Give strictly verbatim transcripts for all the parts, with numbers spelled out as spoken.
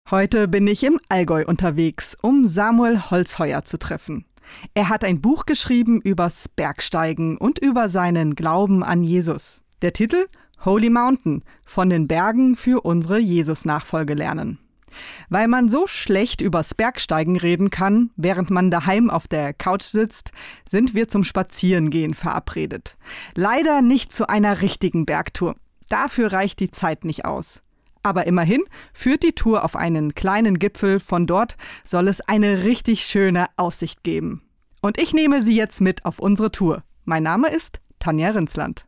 Heute bin ich im Allgäu unterwegs, um Samuel Holzheuer zu treffen. Er hat ein Buch geschrieben übers Bergsteigen und über seinen Glauben an Jesus. Der Titel Holy Mountain, von den Bergen für unsere Jesus-Nachfolge lernen. Weil man so schlecht übers Bergsteigen reden kann, während man daheim auf der Couch sitzt, sind wir zum Spazierengehen verabredet. Leider nicht zu einer richtigen Bergtour. Dafür reicht die Zeit nicht aus. Aber immerhin führt die Tour auf einen kleinen Gipfel. Von dort soll es eine richtig schöne Aussicht geben. Und ich nehme Sie jetzt mit auf unsere Tour. Mein Name ist Tanja Rinsland.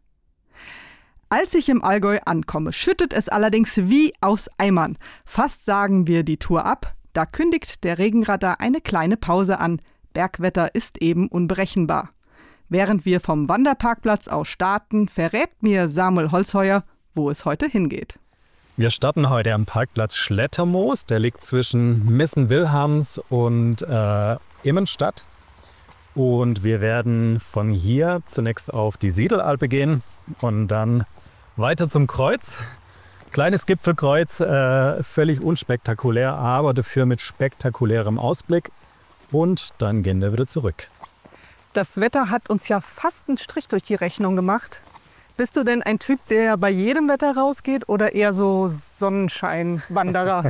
Als ich im Allgäu ankomme, schüttet es allerdings wie aus Eimern. Fast sagen wir die Tour ab. Da kündigt der Regenradar eine kleine Pause an. Bergwetter ist eben unberechenbar. Während wir vom Wanderparkplatz aus starten, verrät mir Samuel Holzheuer, wo es heute hingeht. Wir starten heute am Parkplatz Schlettermoos. Der liegt zwischen Missen-Wilhelms und äh, Immenstadt. Und wir werden von hier zunächst auf die Siedelalpe gehen und dann weiter zum Kreuz. Kleines Gipfelkreuz, äh, völlig unspektakulär, aber dafür mit spektakulärem Ausblick. Und dann gehen wir wieder zurück. Das Wetter hat uns ja fast einen Strich durch die Rechnung gemacht. Bist du denn ein Typ, der bei jedem Wetter rausgeht oder eher so Sonnenscheinwanderer?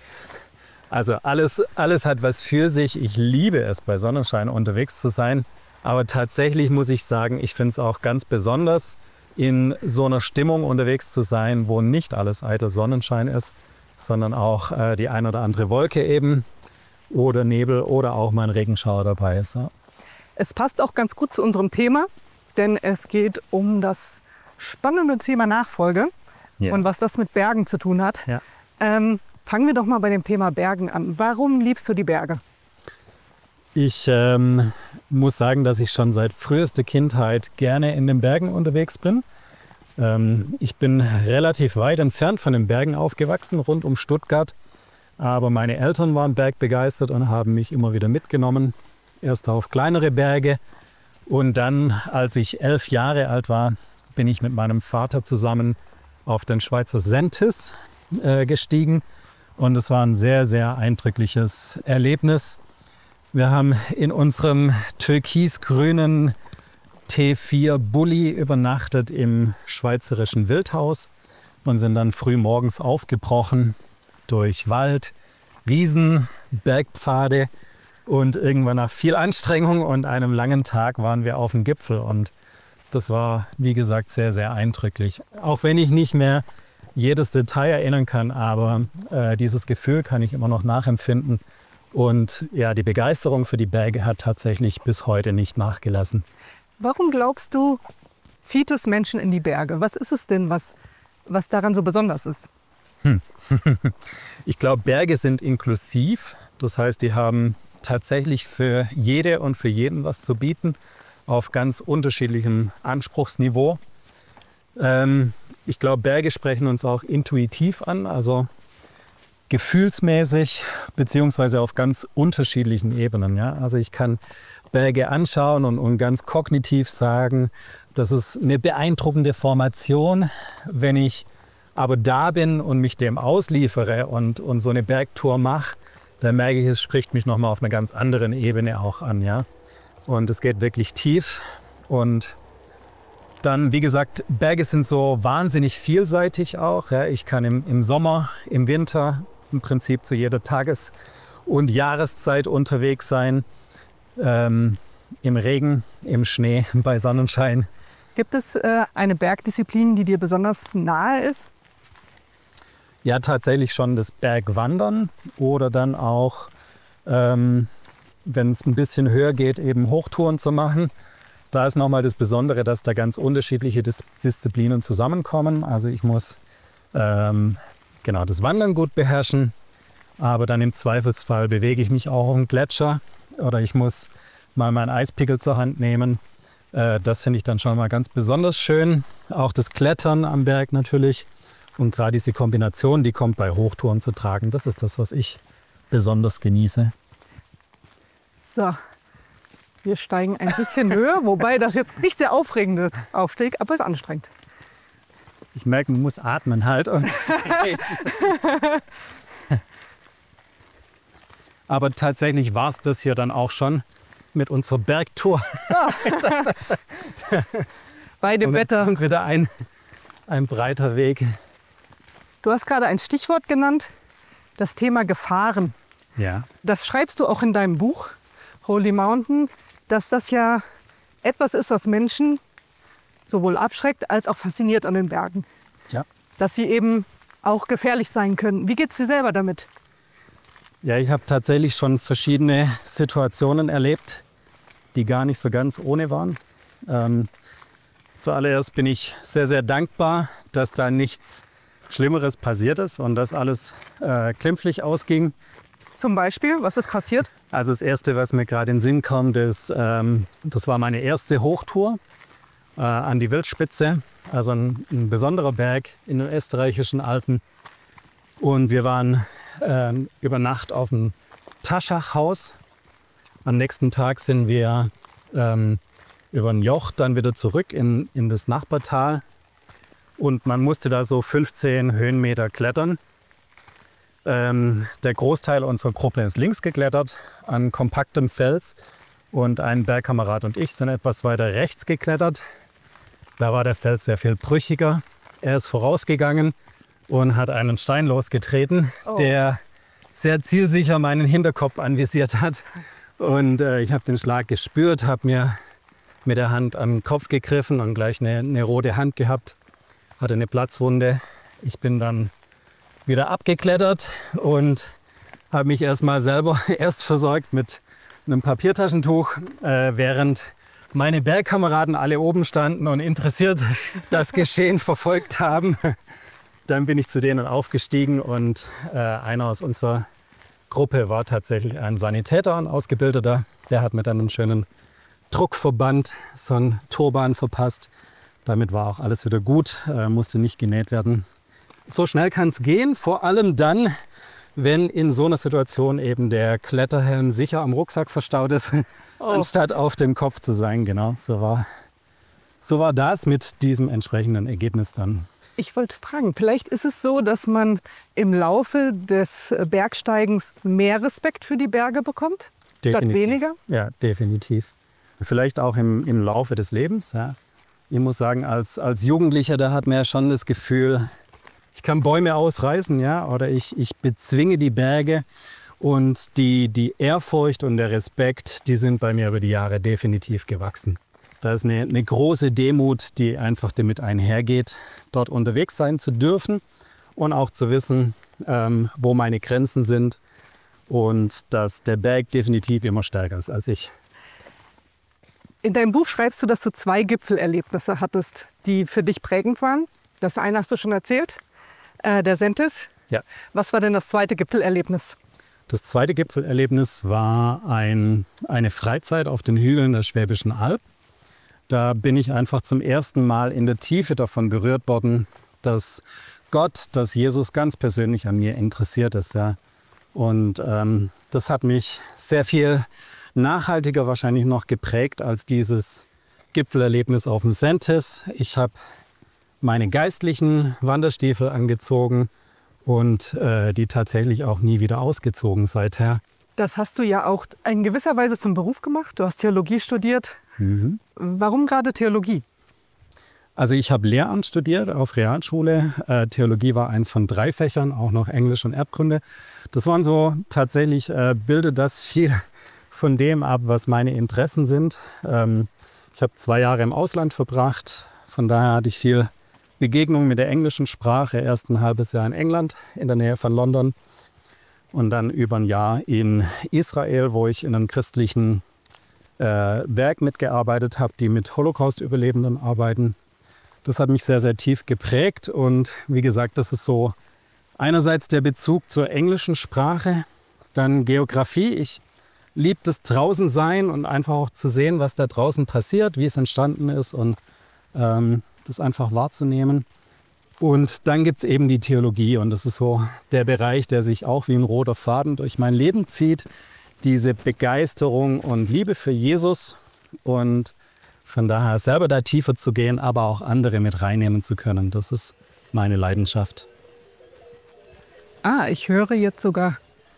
Also alles, alles hat was für sich. Ich liebe es, bei Sonnenschein unterwegs zu sein. Aber tatsächlich muss ich sagen, ich finde es auch ganz besonders, in so einer Stimmung unterwegs zu sein, wo nicht alles eitel Sonnenschein ist, sondern auch äh, die ein oder andere Wolke eben oder Nebel oder auch mal ein Regenschauer dabei ist. Ja. Es passt auch ganz gut zu unserem Thema, denn es geht um das spannende Thema Nachfolge ja. und was das mit Bergen zu tun hat. Ja. Ähm, fangen wir doch mal bei dem Thema Bergen an. Warum liebst du die Berge? Ich ähm, muss sagen, dass ich schon seit frühester Kindheit gerne in den Bergen unterwegs bin. Ähm, ich bin relativ weit entfernt von den Bergen aufgewachsen, rund um Stuttgart. Aber meine Eltern waren bergbegeistert und haben mich immer wieder mitgenommen. Erst auf kleinere Berge und dann, als ich elf Jahre alt war, bin ich mit meinem Vater zusammen auf den Schweizer Sentis äh, gestiegen. Und es war ein sehr, sehr eindrückliches Erlebnis. Wir haben in unserem türkisgrünen T vier Bulli übernachtet im schweizerischen Wildhaus und sind dann früh morgens aufgebrochen durch Wald, Wiesen, Bergpfade. Und irgendwann nach viel Anstrengung und einem langen Tag waren wir auf dem Gipfel. Und das war, wie gesagt, sehr, sehr eindrücklich. Auch wenn ich nicht mehr jedes Detail erinnern kann, aber äh, dieses Gefühl kann ich immer noch nachempfinden. Und ja, die Begeisterung für die Berge hat tatsächlich bis heute nicht nachgelassen. Warum glaubst du, zieht es Menschen in die Berge? Was ist es denn, was, was daran so besonders ist? Hm. Ich glaube, Berge sind inklusiv. Das heißt, die haben tatsächlich für jede und für jeden was zu bieten, auf ganz unterschiedlichem Anspruchsniveau. Ähm, ich glaube, Berge sprechen uns auch intuitiv an, also gefühlsmäßig, beziehungsweise auf ganz unterschiedlichen Ebenen. Ja? Also ich kann Berge anschauen und, und ganz kognitiv sagen, das ist eine beeindruckende Formation. Wenn ich aber da bin und mich dem ausliefere und, und so eine Bergtour mache, dann merke ich, es spricht mich nochmal auf einer ganz anderen Ebene auch an. Ja? Und es geht wirklich tief. Und dann, wie gesagt, Berge sind so wahnsinnig vielseitig auch. Ja? Ich kann im, im Sommer, im Winter im Prinzip zu jeder Tages- und Jahreszeit unterwegs sein. Ähm, Im Regen, im Schnee, bei Sonnenschein. Gibt es äh, eine Bergdisziplin, die dir besonders nahe ist? Ja, tatsächlich schon das Bergwandern oder dann auch, ähm, wenn es ein bisschen höher geht, eben Hochtouren zu machen. Da ist nochmal das Besondere, dass da ganz unterschiedliche Dis- Disziplinen zusammenkommen. Also ich muss ähm, genau das Wandern gut beherrschen, aber dann im Zweifelsfall bewege ich mich auch auf dem Gletscher oder ich muss mal meinen Eispickel zur Hand nehmen. Äh, das finde ich dann schon mal ganz besonders schön. Auch das Klettern am Berg natürlich. Und gerade diese Kombination, die kommt bei Hochtouren zu tragen, das ist das, was ich besonders genieße. So, wir steigen ein bisschen höher, wobei das jetzt nicht sehr aufregende Aufstieg, aber es ist anstrengend. Ich merke, man muss atmen halt. Und Aber tatsächlich war es das hier dann auch schon mit unserer Bergtour. Bei dem und Wetter. Und wieder ein, ein breiter Weg. Du hast gerade ein Stichwort genannt, das Thema Gefahren. Ja. Das schreibst du auch in deinem Buch, Holy Mountain, dass das ja etwas ist, was Menschen sowohl abschreckt als auch fasziniert an den Bergen. Ja. Dass sie eben auch gefährlich sein können. Wie geht's dir selber damit? Ja, ich habe tatsächlich schon verschiedene Situationen erlebt, die gar nicht so ganz ohne waren. Ähm, zuallererst bin ich sehr, sehr dankbar, dass da nichts Schlimmeres passiert ist und dass alles äh, glimpflich ausging. Zum Beispiel, was ist passiert? Also das Erste, was mir gerade in den Sinn kommt, ist, ähm, das war meine erste Hochtour äh, an die Wildspitze. Also ein, ein besonderer Berg in den österreichischen Alpen. Und wir waren äh, über Nacht auf dem Taschachhaus. Am nächsten Tag sind wir ähm, über ein Joch dann wieder zurück in, in das Nachbartal. Und man musste da so fünfzehn Höhenmeter klettern. Ähm, der Großteil unserer Gruppe ist links geklettert an kompaktem Fels. Und ein Bergkamerad und ich sind etwas weiter rechts geklettert. Da war der Fels sehr viel brüchiger. Er ist vorausgegangen und hat einen Stein losgetreten, oh. der sehr zielsicher meinen Hinterkopf anvisiert hat. Und äh, ich habe den Schlag gespürt, habe mir mit der Hand am Kopf gegriffen und gleich eine, eine rote Hand gehabt. Hatte eine Platzwunde. Ich bin dann wieder abgeklettert und habe mich erstmal selber erst versorgt mit einem Papiertaschentuch, äh, während meine Bergkameraden alle oben standen und interessiert das Geschehen verfolgt haben. Dann bin ich zu denen aufgestiegen und äh, einer aus unserer Gruppe war tatsächlich ein Sanitäter, ein Ausgebildeter. Der hat mir dann einen schönen Druckverband, so einen Turban verpasst. Damit war auch alles wieder gut, äh, musste nicht genäht werden. So schnell kann es gehen, vor allem dann, wenn in so einer Situation eben der Kletterhelm sicher am Rucksack verstaut ist, oh. anstatt auf dem Kopf zu sein. Genau, so war, so war das mit diesem entsprechenden Ergebnis dann. Ich wollte fragen, vielleicht ist es so, dass man im Laufe des Bergsteigens mehr Respekt für die Berge bekommt, statt weniger? Ja, definitiv. Vielleicht auch im, im Laufe des Lebens. Ja. Ich muss sagen, als, als Jugendlicher, da hat man ja schon das Gefühl, ich kann Bäume ausreißen, ja, oder ich, ich bezwinge die Berge. Und die, die Ehrfurcht und der Respekt, die sind bei mir über die Jahre definitiv gewachsen. Da ist eine, eine große Demut, die einfach damit einhergeht, dort unterwegs sein zu dürfen und auch zu wissen, ähm, wo meine Grenzen sind und dass der Berg definitiv immer stärker ist als ich. In deinem Buch schreibst du, dass du zwei Gipfelerlebnisse hattest, die für dich prägend waren. Das eine hast du schon erzählt, äh, der Sentis. Ja. Was war denn das zweite Gipfelerlebnis? Das zweite Gipfelerlebnis war ein, eine Freizeit auf den Hügeln der Schwäbischen Alb. Da bin ich einfach zum ersten Mal in der Tiefe davon berührt worden, dass Gott, dass Jesus ganz persönlich an mir interessiert ist. Ja. Und ähm, das hat mich sehr viel nachhaltiger wahrscheinlich noch geprägt als dieses Gipfelerlebnis auf dem Sentis. Ich habe meine geistlichen Wanderstiefel angezogen und äh, die tatsächlich auch nie wieder ausgezogen seither. Das hast du ja auch in gewisser Weise zum Beruf gemacht. Du hast Theologie studiert. Mhm. Warum gerade Theologie? Also ich habe Lehramt studiert auf Realschule. Äh, Theologie war eins von drei Fächern, auch noch Englisch und Erbkunde. Das waren so tatsächlich, äh, bildet das viel von dem ab, was meine Interessen sind. Ähm, ich habe zwei Jahre im Ausland verbracht. Von daher hatte ich viel Begegnung mit der englischen Sprache. Erst ein halbes Jahr in England, in der Nähe von London. Und dann über ein Jahr in Israel, wo ich in einem christlichen äh, Werk mitgearbeitet habe, die mit Holocaust-Überlebenden arbeiten. Das hat mich sehr, sehr tief geprägt. Und wie gesagt, das ist so einerseits der Bezug zur englischen Sprache, dann Geografie. Ich liebe das draußen sein und einfach auch zu sehen, was da draußen passiert, wie es entstanden ist und ähm, das einfach wahrzunehmen. Und dann gibt es eben die Theologie und das ist so der Bereich, der sich auch wie ein roter Faden durch mein Leben zieht. Diese Begeisterung und Liebe für Jesus und von daher selber da tiefer zu gehen, aber auch andere mit reinnehmen zu können. Das ist meine Leidenschaft. Ah, ich höre jetzt sogar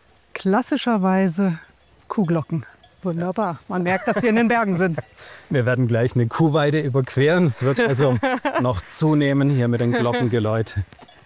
klassischerweise Kuhglocken. Wunderbar. Man merkt, dass wir in den Bergen sind. Wir werden gleich eine Kuhweide überqueren. Es wird also noch zunehmen hier mit den Glockengeläut.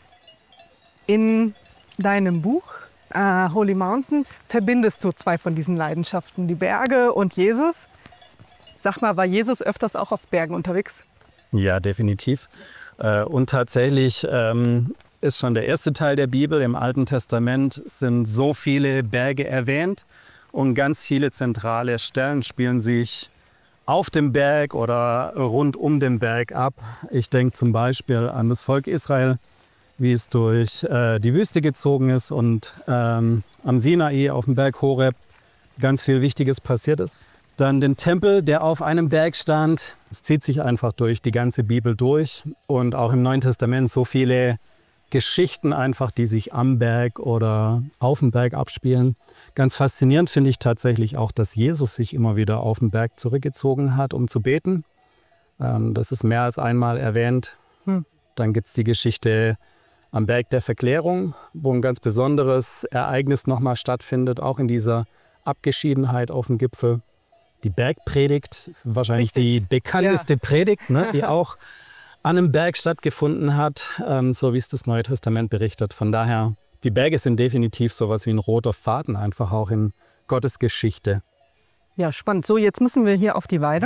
In deinem Buch äh, Holy Mountain verbindest du zwei von diesen Leidenschaften, die Berge und Jesus. Sag mal, war Jesus öfters auch auf Bergen unterwegs? Ja, definitiv. Äh, und tatsächlich ähm, ist schon der erste Teil der Bibel. Im Alten Testament sind so viele Berge erwähnt. Und ganz viele zentrale Stellen spielen sich auf dem Berg oder rund um den Berg ab. Ich denke zum Beispiel an das Volk Israel, wie es durch äh, die Wüste gezogen ist und ähm, am Sinai auf dem Berg Horeb ganz viel Wichtiges passiert ist. Dann den Tempel, der auf einem Berg stand. Es zieht sich einfach durch die ganze Bibel durch. Und auch im Neuen Testament so viele Geschichten einfach, die sich am Berg oder auf dem Berg abspielen. Ganz faszinierend finde ich tatsächlich auch, dass Jesus sich immer wieder auf den Berg zurückgezogen hat, um zu beten. Ähm, das ist mehr als einmal erwähnt. Hm. Dann gibt es die Geschichte am Berg der Verklärung, wo ein ganz besonderes Ereignis nochmal stattfindet, auch in dieser Abgeschiedenheit auf dem Gipfel. Die Bergpredigt, wahrscheinlich Richtig. die bekannteste ja. Predigt, ne, die auch an einem Berg stattgefunden hat, ähm, so wie es das Neue Testament berichtet. Von daher, die Berge sind definitiv sowas wie ein roter Faden, einfach auch in Gottes Geschichte. Ja, spannend. So, jetzt müssen wir hier auf die Weide.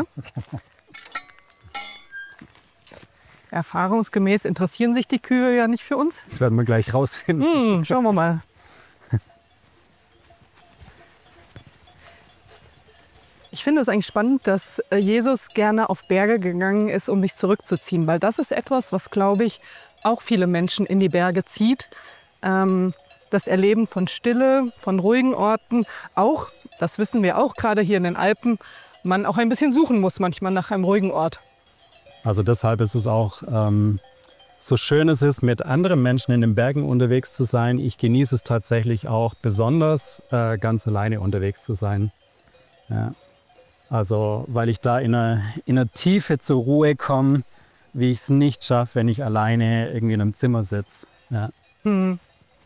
Erfahrungsgemäß interessieren sich die Kühe ja nicht für uns. Das werden wir gleich rausfinden. Hm, schauen wir mal. Ich finde es eigentlich spannend, dass Jesus gerne auf Berge gegangen ist, um sich zurückzuziehen. Weil das ist etwas, was, glaube ich, auch viele Menschen in die Berge zieht. Ähm, das Erleben von Stille, von ruhigen Orten. Auch, das wissen wir auch gerade hier in den Alpen, man auch ein bisschen suchen muss manchmal nach einem ruhigen Ort. Also deshalb ist es auch, ähm, so schön es ist, mit anderen Menschen in den Bergen unterwegs zu sein. Ich genieße es tatsächlich auch besonders, äh, ganz alleine unterwegs zu sein. Ja. Also, weil ich da in einer, in einer Tiefe zur Ruhe komme, wie ich es nicht schaffe, wenn ich alleine irgendwie in einem Zimmer sitze. Ja. Hm.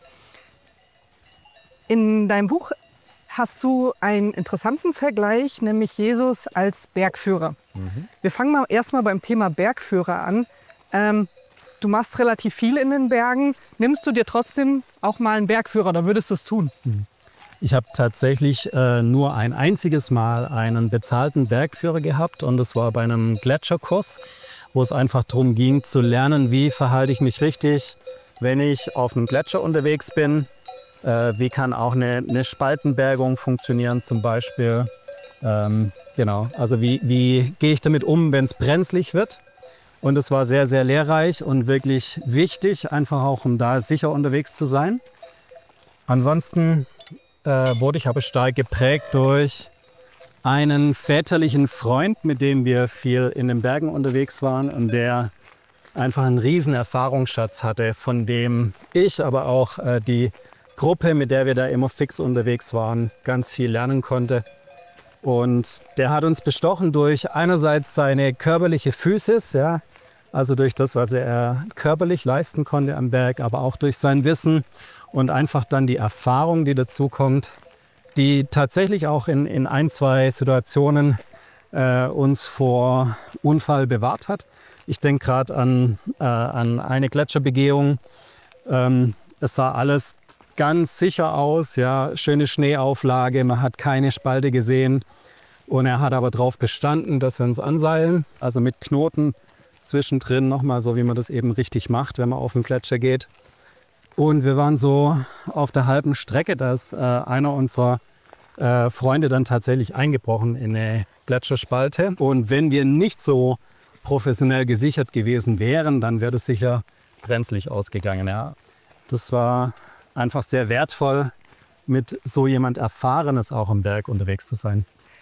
In deinem Buch hast du einen interessanten Vergleich, nämlich Jesus als Bergführer. Mhm. Wir fangen mal erstmal beim Thema Bergführer an. Ähm, du machst relativ viel in den Bergen. Nimmst du dir trotzdem auch mal einen Bergführer, oder würdest du es tun? Mhm. Ich habe tatsächlich äh, nur ein einziges Mal einen bezahlten Bergführer gehabt und das war bei einem Gletscherkurs, wo es einfach darum ging zu lernen, wie verhalte ich mich richtig, wenn ich auf einem Gletscher unterwegs bin. Äh, wie kann auch eine, eine Spaltenbergung funktionieren zum Beispiel. Ähm, genau, also wie, wie gehe ich damit um, wenn es brenzlig wird. Und es war sehr, sehr lehrreich und wirklich wichtig, einfach auch um da sicher unterwegs zu sein. Ansonsten Äh, wurde ich aber stark geprägt durch einen väterlichen Freund, mit dem wir viel in den Bergen unterwegs waren und der einfach einen riesen Erfahrungsschatz hatte, von dem ich, aber auch äh, die Gruppe, mit der wir da immer fix unterwegs waren, ganz viel lernen konnte. Und der hat uns bestochen durch einerseits seine körperliche Physis, ja, also durch das, was er körperlich leisten konnte am Berg, aber auch durch sein Wissen. Und einfach dann die Erfahrung, die dazu kommt, die tatsächlich auch in, in ein, zwei Situationen äh, uns vor Unfall bewahrt hat. Ich denke gerade an, äh, an eine Gletscherbegehung. Ähm, es sah alles ganz sicher aus, ja, schöne Schneeauflage, man hat keine Spalte gesehen. Und er hat aber darauf bestanden, dass wir uns anseilen, also mit Knoten zwischendrin nochmal, so wie man das eben richtig macht, wenn man auf den Gletscher geht. Und wir waren so auf der halben Strecke, dass äh, einer unserer äh, Freunde dann tatsächlich eingebrochen in eine Gletscherspalte. Und wenn wir nicht so professionell gesichert gewesen wären, dann wäre das sicher brenzlig ausgegangen. Ja. Das war einfach sehr wertvoll, mit so jemand Erfahrenes auch am Berg unterwegs zu sein.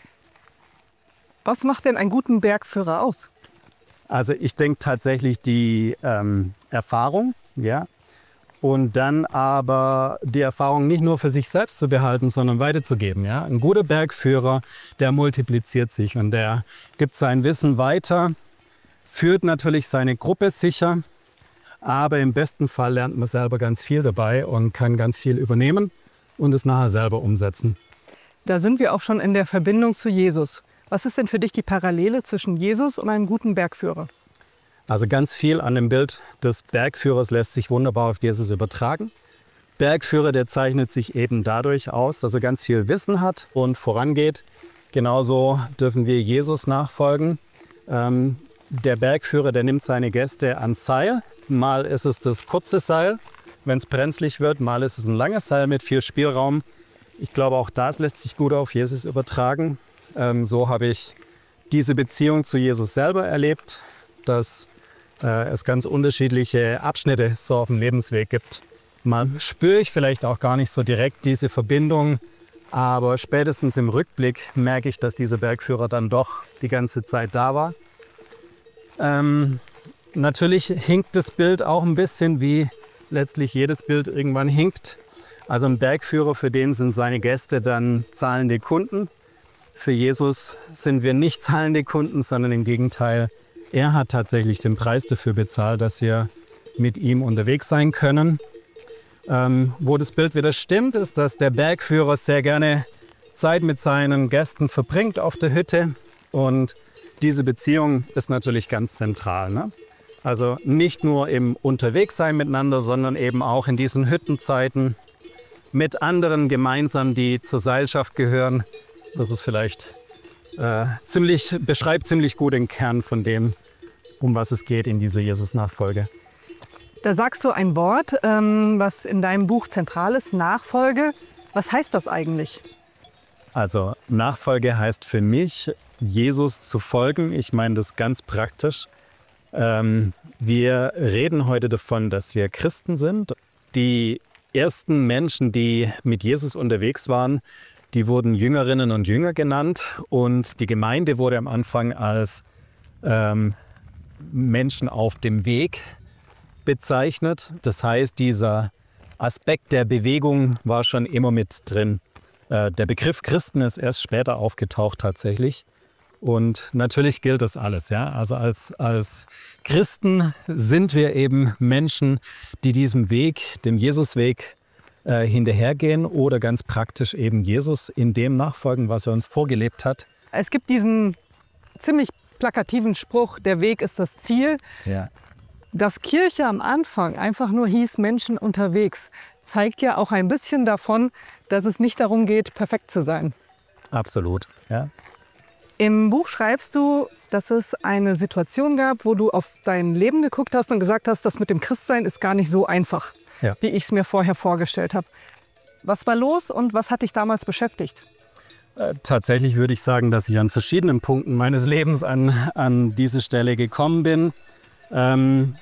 Was macht denn einen guten Bergführer aus? Also ich denke tatsächlich die ähm, Erfahrung, ja. Und dann aber die Erfahrung nicht nur für sich selbst zu behalten, sondern weiterzugeben. Ja? Ein guter Bergführer, der multipliziert sich und der gibt sein Wissen weiter, führt natürlich seine Gruppe sicher, aber im besten Fall lernt man selber ganz viel dabei und kann ganz viel übernehmen. und es nachher selber umsetzen. Da sind wir auch schon in der Verbindung zu Jesus. Was ist denn für dich die Parallele zwischen Jesus und einem guten Bergführer? Also ganz viel an dem Bild des Bergführers lässt sich wunderbar auf Jesus übertragen. Bergführer, der zeichnet sich eben dadurch aus, dass er ganz viel Wissen hat und vorangeht. Genauso dürfen wir Jesus nachfolgen. Ähm, der Bergführer, der nimmt seine Gäste ans Seil. Mal ist es das kurze Seil, wenn es brenzlig wird. Mal ist es ein langes Seil mit viel Spielraum. Ich glaube, auch das lässt sich gut auf Jesus übertragen. Ähm, so habe ich diese Beziehung zu Jesus selber erlebt, dass äh, es ganz unterschiedliche Abschnitte so auf dem Lebensweg gibt. Mal spüre ich vielleicht auch gar nicht so direkt diese Verbindung, aber spätestens im Rückblick merke ich, dass dieser Bergführer dann doch die ganze Zeit da war. Ähm, natürlich hinkt das Bild auch ein bisschen, wie letztlich jedes Bild irgendwann hinkt. Also ein Bergführer, für den sind seine Gäste dann zahlende Kunden. Für Jesus sind wir nicht zahlende Kunden, sondern im Gegenteil, er hat tatsächlich den Preis dafür bezahlt, dass wir mit ihm unterwegs sein können. Ähm, wo das Bild wieder stimmt, ist, dass der Bergführer sehr gerne Zeit mit seinen Gästen verbringt auf der Hütte. Und diese Beziehung ist natürlich ganz zentral, ne? Also nicht nur im Unterwegssein miteinander, sondern eben auch in diesen Hüttenzeiten mit anderen gemeinsam, die zur Seilschaft gehören. Das ist vielleicht äh, ziemlich, beschreibt ziemlich gut den Kern von dem, um was es geht in dieser Jesus-Nachfolge. Da sagst du ein Wort, ähm, was in deinem Buch zentral ist, Nachfolge. Was heißt das eigentlich? Also Nachfolge heißt für mich, Jesus zu folgen. Ich meine das ganz praktisch. Ähm, wir reden heute davon, dass wir Christen sind. Die ersten Menschen, die mit Jesus unterwegs waren, die wurden Jüngerinnen und Jünger genannt. Und die Gemeinde wurde am Anfang als ähm, Menschen auf dem Weg bezeichnet. Das heißt, dieser Aspekt der Bewegung war schon immer mit drin. Äh, der Begriff Christen ist erst später aufgetaucht tatsächlich. Und natürlich gilt das alles. Ja? Also als, als Christen sind wir eben Menschen, die diesem Weg, dem Jesusweg, äh, hinterhergehen oder ganz praktisch eben Jesus in dem nachfolgen, was er uns vorgelebt hat. Es gibt diesen ziemlich plakativen Spruch, der Weg ist das Ziel. Ja. Dass Kirche am Anfang einfach nur hieß Menschen unterwegs, zeigt ja auch ein bisschen davon, dass es nicht darum geht, perfekt zu sein. Absolut, ja. Im Buch schreibst du, dass es eine Situation gab, wo du auf dein Leben geguckt hast und gesagt hast, das mit dem Christsein ist gar nicht so einfach, ja, wie ich es mir vorher vorgestellt habe. Was war los und was hat dich damals beschäftigt? Äh, tatsächlich würde ich sagen, dass ich an verschiedenen Punkten meines Lebens an, an diese Stelle gekommen bin. Ähm,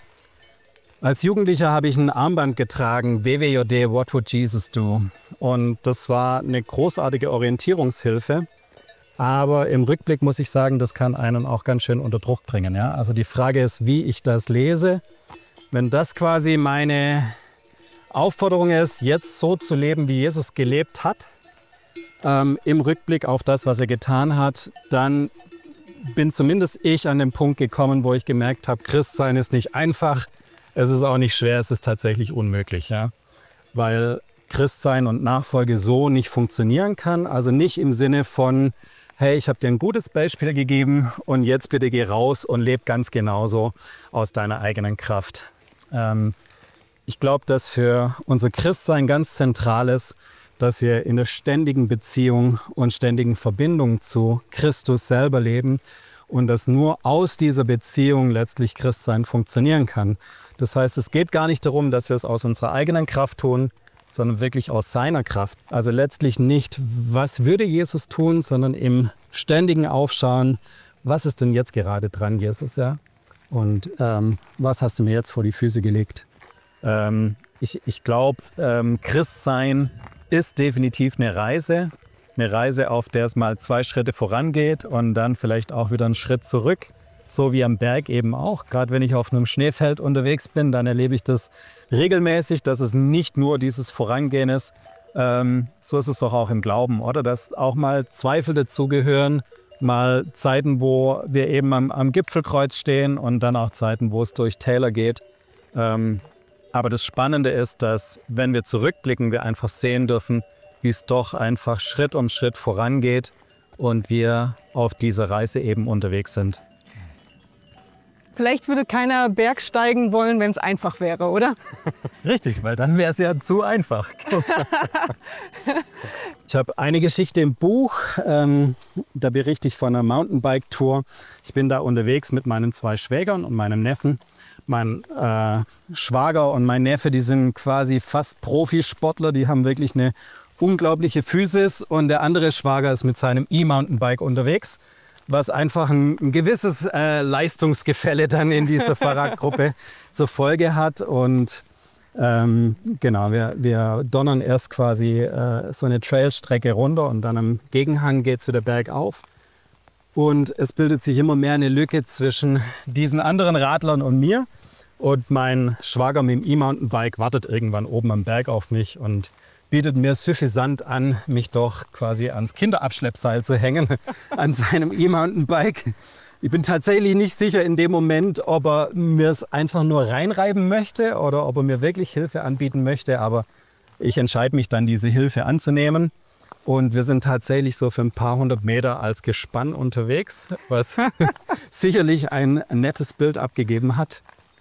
als Jugendlicher habe ich ein Armband getragen, W W J D, What Would Jesus Do? Und das war eine großartige Orientierungshilfe. Aber im Rückblick muss ich sagen, das kann einen auch ganz schön unter Druck bringen. Ja? Also die Frage ist, wie ich das lese. Wenn das quasi meine Aufforderung ist, jetzt so zu leben, wie Jesus gelebt hat, ähm, im Rückblick auf das, was er getan hat, dann bin zumindest ich an den Punkt gekommen, wo ich gemerkt habe, Christsein ist nicht einfach, es ist auch nicht schwer, es ist tatsächlich unmöglich. Ja? Weil Christsein und Nachfolge so nicht funktionieren kann. Also nicht im Sinne von, hey, ich habe dir ein gutes Beispiel gegeben und jetzt bitte geh raus und leb ganz genauso aus deiner eigenen Kraft. Ähm, ich glaube, dass für unser Christsein ganz zentral ist, dass wir in der ständigen Beziehung und ständigen Verbindung zu Christus selber leben und dass nur aus dieser Beziehung letztlich Christsein funktionieren kann. Das heißt, es geht gar nicht darum, dass wir es aus unserer eigenen Kraft tun, sondern wirklich aus seiner Kraft. Also letztlich nicht, was würde Jesus tun, sondern im ständigen Aufschauen, was ist denn jetzt gerade dran, Jesus, ja? Und ähm, was hast du mir jetzt vor die Füße gelegt? Ähm, ich ich glaube, ähm, Christsein ist definitiv eine Reise. Eine Reise, auf der es mal zwei Schritte vorangeht und dann vielleicht auch wieder einen Schritt zurück. So wie am Berg eben auch. Gerade wenn ich auf einem Schneefeld unterwegs bin, dann erlebe ich das regelmäßig, dass es nicht nur dieses Vorangehen ist. Ähm, so ist es doch auch im Glauben, oder? Dass auch mal Zweifel dazugehören, mal Zeiten, wo wir eben am, am Gipfelkreuz stehen und dann auch Zeiten, wo es durch Täler geht. Ähm, aber das Spannende ist, dass wenn wir zurückblicken, wir einfach sehen dürfen, wie es doch einfach Schritt um Schritt vorangeht und wir auf dieser Reise eben unterwegs sind. Vielleicht würde keiner bergsteigen wollen, wenn es einfach wäre, oder? Richtig, weil dann wäre es ja zu einfach. Ich habe eine Geschichte im Buch, ähm, da berichte ich von einer Mountainbike-Tour. Ich bin da unterwegs mit meinen zwei Schwägern und meinem Neffen. Mein äh, Schwager und mein Neffe, die sind quasi fast Profisportler, die haben wirklich eine unglaubliche Physis. Und der andere Schwager ist mit seinem E-Mountainbike unterwegs, was einfach ein, ein gewisses äh, Leistungsgefälle dann in dieser Fahrradgruppe zur Folge hat. Und ähm, genau, wir, wir donnern erst quasi äh, so eine Trailstrecke runter und dann am Gegenhang geht es wieder bergauf. Und es bildet sich immer mehr eine Lücke zwischen diesen anderen Radlern und mir. Und mein Schwager mit dem E-Mountainbike wartet irgendwann oben am Berg auf mich und bietet mir suffisant an, mich doch quasi ans Kinderabschleppseil zu hängen, an seinem E-Mountainbike. Ich bin tatsächlich nicht sicher in dem Moment, ob er mir es einfach nur reinreiben möchte oder ob er mir wirklich Hilfe anbieten möchte. Aber ich entscheide mich dann, diese Hilfe anzunehmen. Und wir sind tatsächlich so für ein paar hundert Meter als Gespann unterwegs, was sicherlich ein nettes Bild abgegeben hat.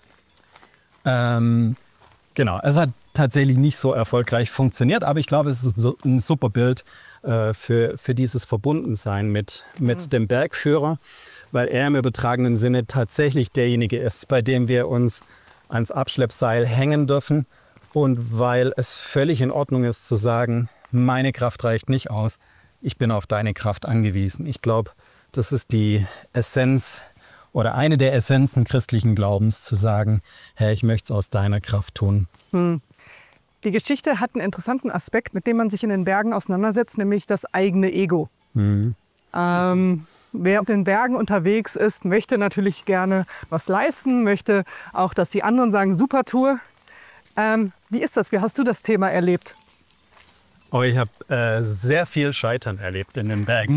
Ähm, genau, es hat tatsächlich nicht so erfolgreich funktioniert, aber ich glaube, es ist ein super Bild äh, für, für dieses Verbundensein mit, mit mhm. dem Bergführer, weil er im übertragenen Sinne tatsächlich derjenige ist, bei dem wir uns ans Abschleppseil hängen dürfen und weil es völlig in Ordnung ist zu sagen, meine Kraft reicht nicht aus, ich bin auf deine Kraft angewiesen. Ich glaube, das ist die Essenz oder eine der Essenzen christlichen Glaubens, zu sagen, Herr, ich möchte es aus deiner Kraft tun. Hm. Die Geschichte hat einen interessanten Aspekt, mit dem man sich in den Bergen auseinandersetzt, nämlich das eigene Ego. Mhm. Ähm, wer auf den Bergen unterwegs ist, möchte natürlich gerne was leisten, möchte auch, dass die anderen sagen, super Tour. Ähm, wie ist das? Wie hast du das Thema erlebt? Oh, ich habe äh, sehr viel Scheitern erlebt in den Bergen.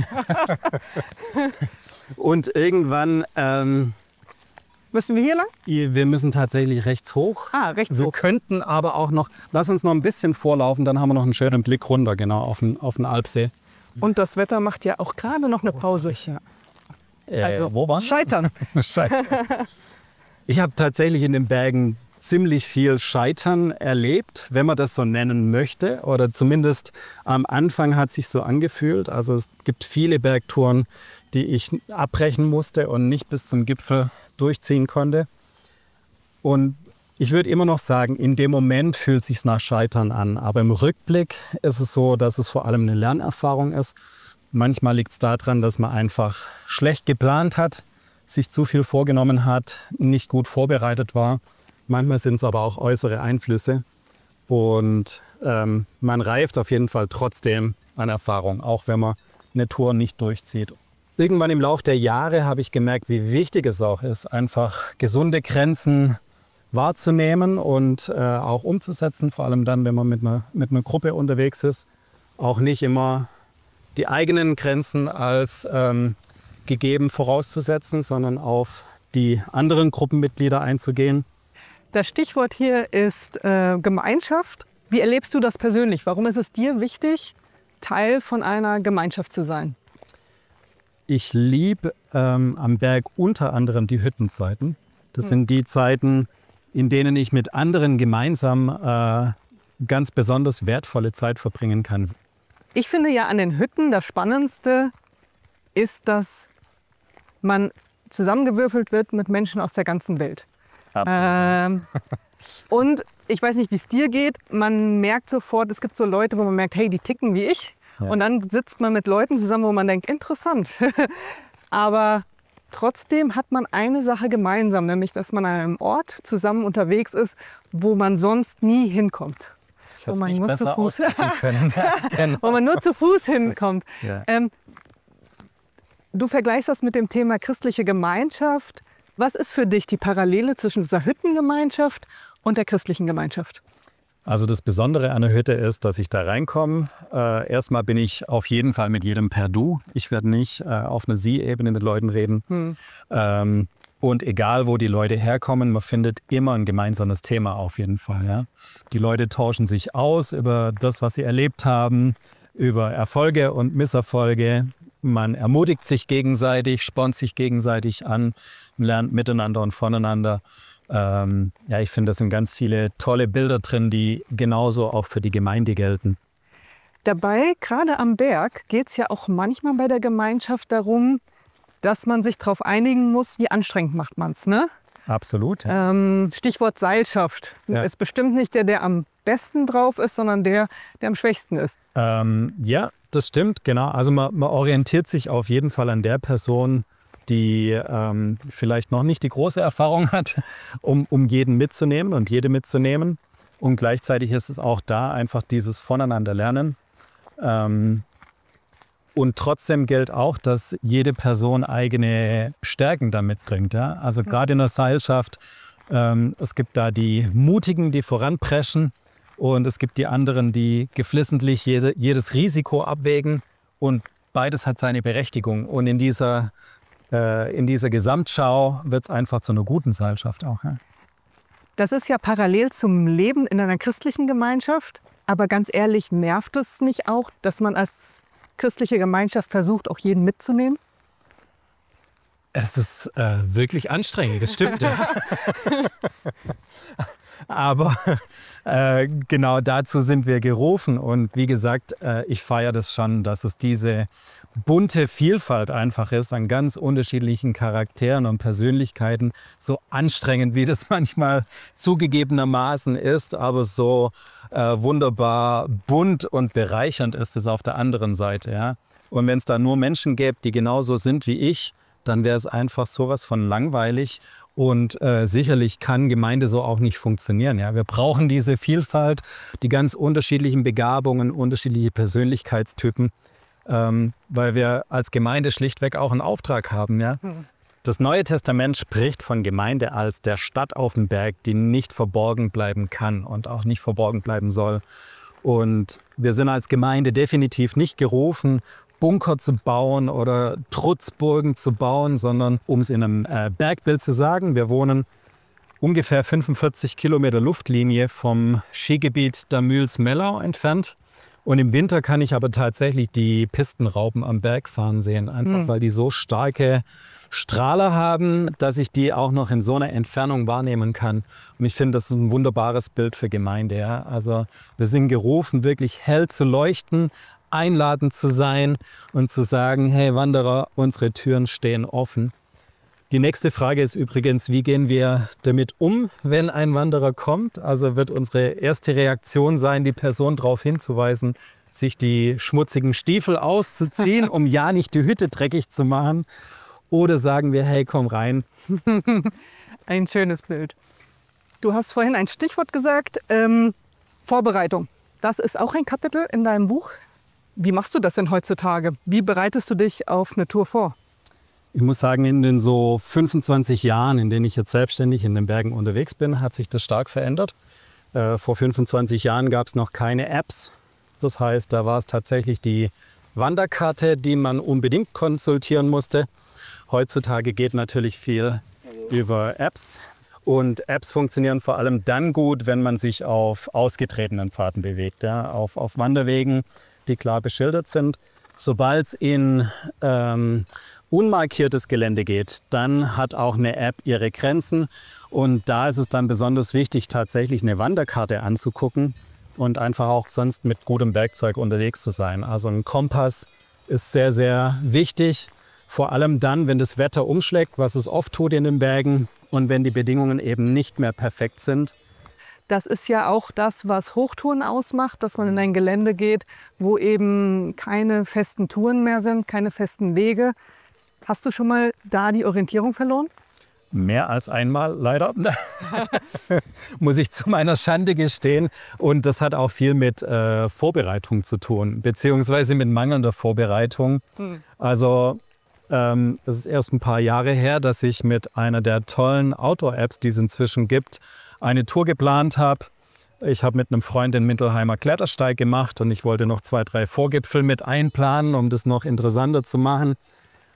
Und irgendwann... Ähm, Müssen wir hier lang? Wir müssen tatsächlich rechts hoch. Ah, rechts wir hoch. Wir könnten aber auch noch... Lass uns noch ein bisschen vorlaufen, dann haben wir noch einen schönen Blick runter, genau, auf den, auf den Alpsee. Und das Wetter macht ja auch gerade noch eine Pause. Ja. Äh, also, wo waren wir? Scheitern. Scheitern. Ich habe tatsächlich in den Bergen ziemlich viel Scheitern erlebt, wenn man das so nennen möchte. Oder zumindest am Anfang hat es sich so angefühlt. Also es gibt viele Bergtouren, die ich abbrechen musste und nicht bis zum Gipfel durchziehen konnte. Und ich würde immer noch sagen, in dem Moment fühlt es sich nach Scheitern an. Aber im Rückblick ist es so, dass es vor allem eine Lernerfahrung ist. Manchmal liegt es daran, dass man einfach schlecht geplant hat, sich zu viel vorgenommen hat, nicht gut vorbereitet war. Manchmal sind es aber auch äußere Einflüsse. Und ähm, man reift auf jeden Fall trotzdem an Erfahrung, auch wenn man eine Tour nicht durchzieht. Irgendwann im Laufe der Jahre habe ich gemerkt, wie wichtig es auch ist, einfach gesunde Grenzen wahrzunehmen und äh, auch umzusetzen. Vor allem dann, wenn man mit einer, mit einer Gruppe unterwegs ist. Auch nicht immer die eigenen Grenzen als ähm, gegeben vorauszusetzen, sondern auf die anderen Gruppenmitglieder einzugehen. Das Stichwort hier ist äh, Gemeinschaft. Wie erlebst du das persönlich? Warum ist es dir wichtig, Teil von einer Gemeinschaft zu sein? Ich liebe ähm, am Berg unter anderem die Hüttenzeiten. Das hm. sind die Zeiten, in denen ich mit anderen gemeinsam äh, ganz besonders wertvolle Zeit verbringen kann. Ich finde ja an den Hütten das Spannendste ist, dass man zusammengewürfelt wird mit Menschen aus der ganzen Welt. Absolut. Ähm, und ich weiß nicht, wie es dir geht, man merkt sofort, es gibt so Leute, wo man merkt, hey, die ticken wie ich. Ja. Und dann sitzt man mit Leuten zusammen, wo man denkt, interessant. Aber trotzdem hat man eine Sache gemeinsam, nämlich, dass man an einem Ort zusammen unterwegs ist, wo man sonst nie hinkommt. Ich hätte es nicht besser ausdrücken können. Genau. Wo man nur zu Fuß hinkommt. Ja. Ähm, du vergleichst das mit dem Thema christliche Gemeinschaft. Was ist für dich die Parallele zwischen dieser Hüttengemeinschaft und der christlichen Gemeinschaft? Also das Besondere an der Hütte ist, dass ich da reinkomme. Äh, erstmal bin ich auf jeden Fall mit jedem per Du. Ich werde nicht äh, auf einer Sie-Ebene mit Leuten reden. Hm. Ähm, Und egal, wo die Leute herkommen, man findet immer ein gemeinsames Thema auf jeden Fall. Ja? Die Leute tauschen sich aus über das, was sie erlebt haben, über Erfolge und Misserfolge. Man ermutigt sich gegenseitig, spornt sich gegenseitig an, lernt miteinander und voneinander. Ähm, ja, ich finde, da sind ganz viele tolle Bilder drin, die genauso auch für die Gemeinde gelten. Dabei, gerade am Berg, geht es ja auch manchmal bei der Gemeinschaft darum, dass man sich darauf einigen muss, wie anstrengend macht man es, ne? Absolut. Ja. Ähm, Stichwort Seilschaft. Ja. Ist bestimmt nicht der, der am besten drauf ist, sondern der, der am schwächsten ist. Ähm, ja, das stimmt, genau. Also man, man orientiert sich auf jeden Fall an der Person, die ähm, vielleicht noch nicht die große Erfahrung hat, um, um jeden mitzunehmen und jede mitzunehmen. Und gleichzeitig ist es auch da einfach dieses Voneinander-Lernen. Ähm, Und trotzdem gilt auch, dass jede Person eigene Stärken da mitbringt. Ja? Also gerade in der Seilschaft, ähm, es gibt da die Mutigen, die voranpreschen, und es gibt die anderen, die geflissentlich jede, jedes Risiko abwägen, und beides hat seine Berechtigung. Und in dieser, äh, in dieser Gesamtschau wird es einfach zu einer guten Seilschaft auch. Ja? Das ist ja parallel zum Leben in einer christlichen Gemeinschaft. Aber ganz ehrlich, nervt es nicht auch, dass man als christliche Gemeinschaft versucht, auch jeden mitzunehmen? Es ist äh, wirklich anstrengend, das stimmt. Aber äh, genau dazu sind wir gerufen. Und wie gesagt, äh, ich feiere das schon, dass es diese bunte Vielfalt einfach ist an ganz unterschiedlichen Charakteren und Persönlichkeiten. So anstrengend, wie das manchmal zugegebenermaßen ist, aber so äh, wunderbar bunt und bereichernd ist es auf der anderen Seite. Ja? Und wenn es da nur Menschen gäbe, die genauso sind wie ich, dann wäre es einfach sowas von langweilig. Und äh, sicherlich kann Gemeinde so auch nicht funktionieren. Ja? Wir brauchen diese Vielfalt, die ganz unterschiedlichen Begabungen, unterschiedliche Persönlichkeitstypen, ähm, weil wir als Gemeinde schlichtweg auch einen Auftrag haben. Ja? Das Neue Testament spricht von Gemeinde als der Stadt auf dem Berg, die nicht verborgen bleiben kann und auch nicht verborgen bleiben soll. Und wir sind als Gemeinde definitiv nicht gerufen, Bunker zu bauen oder Trutzburgen zu bauen, sondern um es in einem äh, Bergbild zu sagen, wir wohnen ungefähr fünfundvierzig Kilometer Luftlinie vom Skigebiet der Mühls-Mellau entfernt. Und im Winter kann ich aber tatsächlich die Pistenraupen am Berg fahren sehen, einfach mhm. weil die so starke Strahler haben, dass ich die auch noch in so einer Entfernung wahrnehmen kann. Und ich finde, das ist ein wunderbares Bild für Gemeinde. Ja? Also wir sind gerufen, wirklich hell zu leuchten, einladend zu sein und zu sagen, hey Wanderer, unsere Türen stehen offen. Die nächste Frage ist übrigens, wie gehen wir damit um, wenn ein Wanderer kommt? Also wird unsere erste Reaktion sein, die Person darauf hinzuweisen, sich die schmutzigen Stiefel auszuziehen, um ja nicht die Hütte dreckig zu machen? Oder sagen wir, hey, komm rein. Ein schönes Bild. Du hast vorhin ein Stichwort gesagt, ähm, Vorbereitung. Das ist auch ein Kapitel in deinem Buch. Wie machst du das denn heutzutage? Wie bereitest du dich auf eine Tour vor? Ich muss sagen, in den so fünfundzwanzig Jahren, in denen ich jetzt selbstständig in den Bergen unterwegs bin, hat sich das stark verändert. Äh, vor fünfundzwanzig Jahren gab es noch keine Apps. Das heißt, da war es tatsächlich die Wanderkarte, die man unbedingt konsultieren musste. Heutzutage geht natürlich viel über Apps. Und Apps funktionieren vor allem dann gut, wenn man sich auf ausgetretenen Pfaden bewegt, ja, auf, auf Wanderwegen, die klar beschildert sind. Sobald es in ähm, unmarkiertes Gelände geht, dann hat auch eine App ihre Grenzen. Und da ist es dann besonders wichtig, tatsächlich eine Wanderkarte anzugucken und einfach auch sonst mit gutem Werkzeug unterwegs zu sein. Also ein Kompass ist sehr, sehr wichtig. Vor allem dann, wenn das Wetter umschlägt, was es oft tut in den Bergen und wenn die Bedingungen eben nicht mehr perfekt sind. Das ist ja auch das, was Hochtouren ausmacht, dass man in ein Gelände geht, wo eben keine festen Touren mehr sind, keine festen Wege. Hast du schon mal da die Orientierung verloren? Mehr als einmal, leider. Muss ich zu meiner Schande gestehen. Und das hat auch viel mit äh, Vorbereitung zu tun, beziehungsweise mit mangelnder Vorbereitung. Hm. Also ähm, es ist erst ein paar Jahre her, dass ich mit einer der tollen Outdoor-Apps, die es inzwischen gibt, eine Tour geplant habe. Ich habe mit einem Freund den Mittelheimer Klettersteig gemacht und ich wollte noch zwei, drei Vorgipfel mit einplanen, um das noch interessanter zu machen.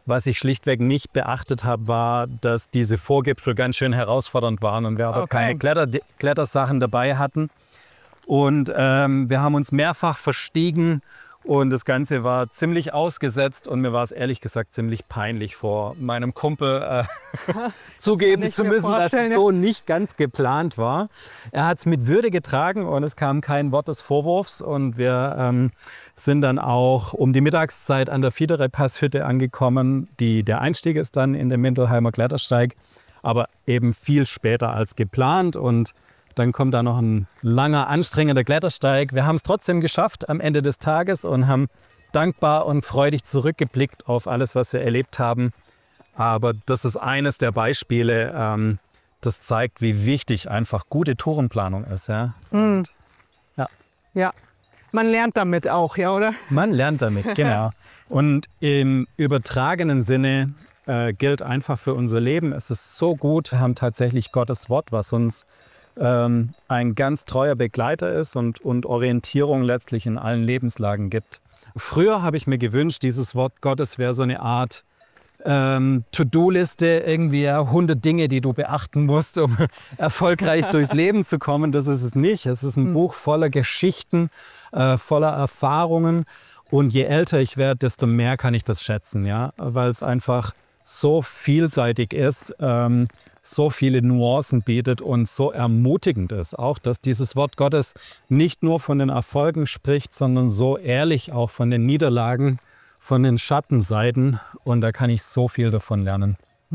Was ich schlichtweg nicht beachtet habe, war, dass diese Vorgipfel ganz schön herausfordernd waren und wir aber Okay. keine Kletter Klettersachen dabei hatten. Und ähm, wir haben uns mehrfach verstiegen und das Ganze war ziemlich ausgesetzt und mir war es ehrlich gesagt ziemlich peinlich, vor meinem Kumpel äh, zugeben ich zu mir müssen, dass vorstellen, es ja. so nicht ganz geplant war. Er hat es mit Würde getragen und es kam kein Wort des Vorwurfs und wir ähm, sind dann auch um die Mittagszeit an der Fiederer-Passhütte angekommen. Die, der Einstieg ist dann in den Mindelheimer Klettersteig, aber eben viel später als geplant und dann kommt da noch ein langer, anstrengender Klettersteig. Wir haben es trotzdem geschafft am Ende des Tages und haben dankbar und freudig zurückgeblickt auf alles, was wir erlebt haben. Aber das ist eines der Beispiele, ähm, das zeigt, wie wichtig einfach gute Tourenplanung ist. Ja? Mhm. Ja. Ja, man lernt damit auch, ja, oder? Man lernt damit, genau. Und im übertragenen Sinne äh, gilt einfach für unser Leben, es ist so gut, wir haben tatsächlich Gottes Wort, was uns ähm, ein ganz treuer Begleiter ist und, und Orientierung letztlich in allen Lebenslagen gibt. Früher habe ich mir gewünscht, dieses Wort Gottes wäre so eine Art ähm, To-Do-Liste, irgendwie ja, hundert Dinge, die du beachten musst, um erfolgreich durchs Leben zu kommen. Das ist es nicht. Es ist ein Buch voller Geschichten, äh, voller Erfahrungen. Und je älter ich werde, desto mehr kann ich das schätzen, ja, weil es einfach so vielseitig ist, ähm, so viele Nuancen bietet und so ermutigend ist. Auch, dass dieses Wort Gottes nicht nur von den Erfolgen spricht, sondern so ehrlich auch von den Niederlagen, von den Schattenseiten. Und da kann ich so viel davon lernen.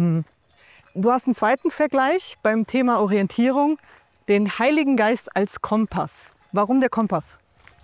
Du hast einen zweiten Vergleich beim Thema Orientierung, den Heiligen Geist als Kompass. Warum der Kompass?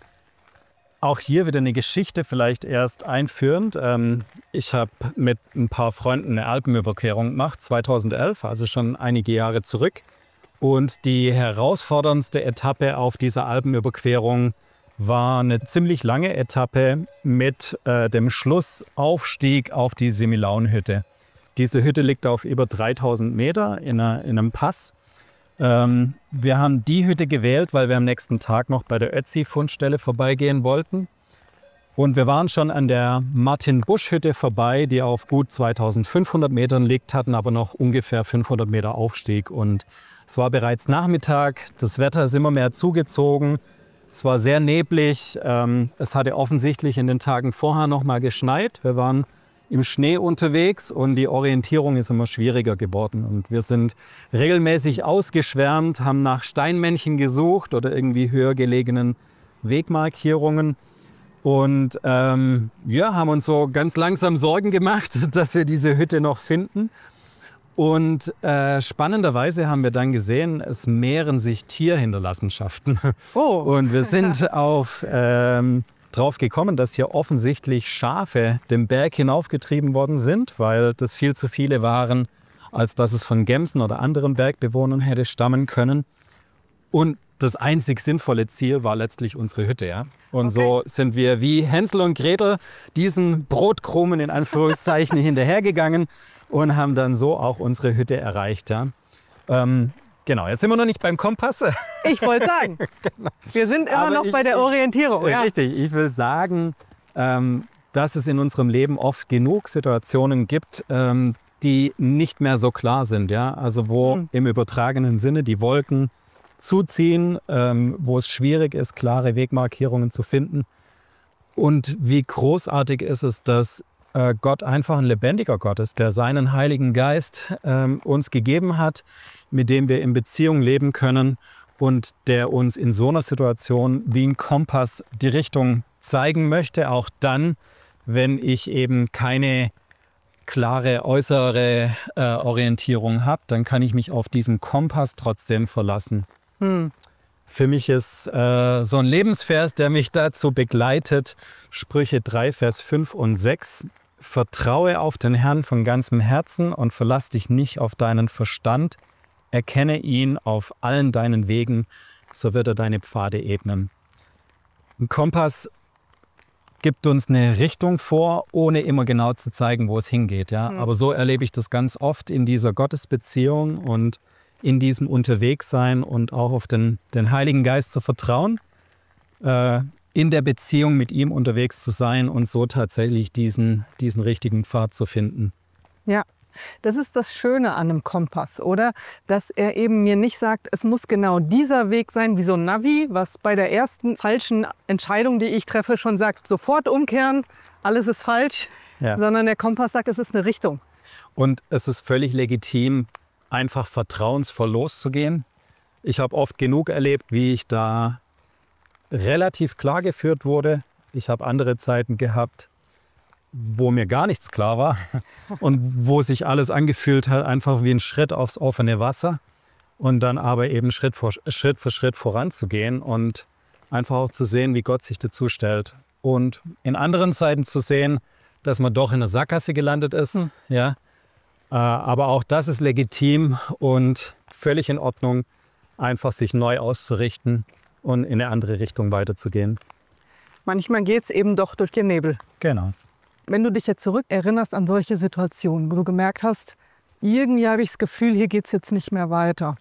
Auch hier wieder eine Geschichte, vielleicht erst einführend. Ähm, ich habe mit ein paar Freunden eine Alpenüberquerung gemacht, zweitausendelf, also schon einige Jahre zurück. Und die herausforderndste Etappe auf dieser Alpenüberquerung war eine ziemlich lange Etappe mit äh, dem Schlussaufstieg auf die Semilaunhütte. Diese Hütte liegt auf über dreitausend Meter in, einer, in einem Pass. Ähm, wir haben die Hütte gewählt, weil wir am nächsten Tag noch bei der Ötzi-Fundstelle vorbeigehen wollten. Und wir waren schon an der Martin-Busch-Hütte vorbei, die auf gut zweitausendfünfhundert Metern liegt, hatten aber noch ungefähr fünfhundert Meter Aufstieg. Und es war bereits Nachmittag, das Wetter ist immer mehr zugezogen. Es war sehr neblig, ähm, es hatte offensichtlich in den Tagen vorher noch mal geschneit. Wir waren im Schnee unterwegs und die Orientierung ist immer schwieriger geworden. Und wir sind regelmäßig ausgeschwärmt, haben nach Steinmännchen gesucht oder irgendwie höher gelegenen Wegmarkierungen. Und ähm, ja, haben uns so ganz langsam Sorgen gemacht, dass wir diese Hütte noch finden. Und äh, spannenderweise haben wir dann gesehen, es mehren sich Tierhinterlassenschaften. Oh. Und wir sind auf... Ähm, drauf gekommen, dass hier offensichtlich Schafe den Berg hinaufgetrieben worden sind, weil das viel zu viele waren, als dass es von Gämsen oder anderen Bergbewohnern hätte stammen können. Und das einzig sinnvolle Ziel war letztlich unsere Hütte. Ja? Und Okay. so sind wir wie Hänsel und Gretel diesen Brotkrumen in Anführungszeichen hinterhergegangen und haben dann so auch unsere Hütte erreicht. Ja? Ähm, Genau, jetzt sind wir noch nicht beim Kompass. Ich wollte sagen, wir sind immer Aber noch ich- bei der ich- Orientierung. Ja. Richtig, ich will sagen, ähm, dass es in unserem Leben oft genug Situationen gibt, ähm, die nicht mehr so klar sind. Ja? Also wo Mhm. im übertragenen Sinne die Wolken zuziehen, ähm, wo es schwierig ist, klare Wegmarkierungen zu finden. Und wie großartig ist es, dass äh, Gott einfach ein lebendiger Gott ist, der seinen Heiligen Geist ähm, uns gegeben hat, mit dem wir in Beziehung leben können und der uns in so einer Situation wie ein Kompass die Richtung zeigen möchte, auch dann, wenn ich eben keine klare äußere äh, Orientierung habe, dann kann ich mich auf diesen Kompass trotzdem verlassen. Hm. Für mich ist äh, so ein Lebensvers, der mich dazu begleitet, Sprüche drei, Vers fünf und sechs. Vertraue auf den Herrn von ganzem Herzen und verlass dich nicht auf deinen Verstand. Erkenne ihn auf allen deinen Wegen, so wird er deine Pfade ebnen. Ein Kompass gibt uns eine Richtung vor, ohne immer genau zu zeigen, wo es hingeht. Ja? Mhm. Aber so erlebe ich das ganz oft in dieser Gottesbeziehung und in diesem Unterwegssein und auch auf den, den Heiligen Geist zu vertrauen. Äh, in der Beziehung mit ihm unterwegs zu sein und so tatsächlich diesen, diesen richtigen Pfad zu finden. Ja, das ist das Schöne an einem Kompass, oder? Dass er eben mir nicht sagt, es muss genau dieser Weg sein, wie so ein Navi, was bei der ersten falschen Entscheidung, die ich treffe, schon sagt, sofort umkehren, alles ist falsch, ja. Sondern der Kompass sagt, es ist eine Richtung. Und es ist völlig legitim, einfach vertrauensvoll loszugehen. Ich habe oft genug erlebt, wie ich da relativ klar geführt wurde. Ich habe andere Zeiten gehabt, wo mir gar nichts klar war und wo sich alles angefühlt hat, einfach wie ein Schritt aufs offene Wasser und dann aber eben Schritt für Schritt, für Schritt voranzugehen und einfach auch zu sehen, wie Gott sich dazu stellt. Und in anderen Zeiten zu sehen, dass man doch in der Sackgasse gelandet ist. Hm. Ja. Aber auch das ist legitim und völlig in Ordnung, einfach sich neu auszurichten und in eine andere Richtung weiterzugehen. Manchmal geht es eben doch durch den Nebel. Genau. Wenn du dich jetzt zurückerinnerst an solche Situationen, wo du gemerkt hast, irgendwie habe ich das Gefühl, hier geht es jetzt nicht mehr weiter.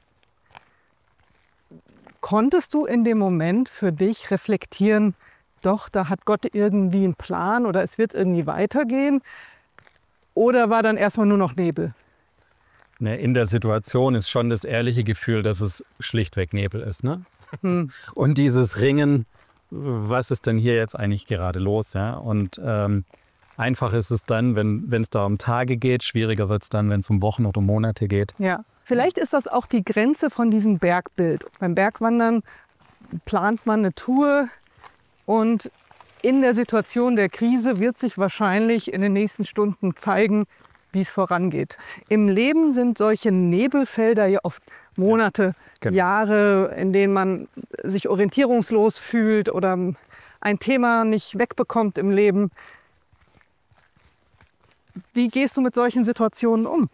Konntest du in dem Moment für dich reflektieren, doch, da hat Gott irgendwie einen Plan oder es wird irgendwie weitergehen? Oder war dann erstmal nur noch Nebel? In der Situation ist schon das ehrliche Gefühl, dass es schlichtweg Nebel ist. Ne? Hm. Und dieses Ringen, was ist denn hier jetzt eigentlich gerade los? Ja? Und ähm, einfach ist es dann, wenn es da um Tage geht, schwieriger wird es dann, wenn es um Wochen oder Monate geht. Ja, vielleicht ist das auch die Grenze von diesem Bergbild. Beim Bergwandern plant man eine Tour und in der Situation der Krise wird sich wahrscheinlich in den nächsten Stunden zeigen, wie es vorangeht. Im Leben sind solche Nebelfelder ja oft Monate, genau. Jahre, in denen man sich orientierungslos fühlt oder ein Thema nicht wegbekommt im Leben. Wie gehst du mit solchen Situationen um?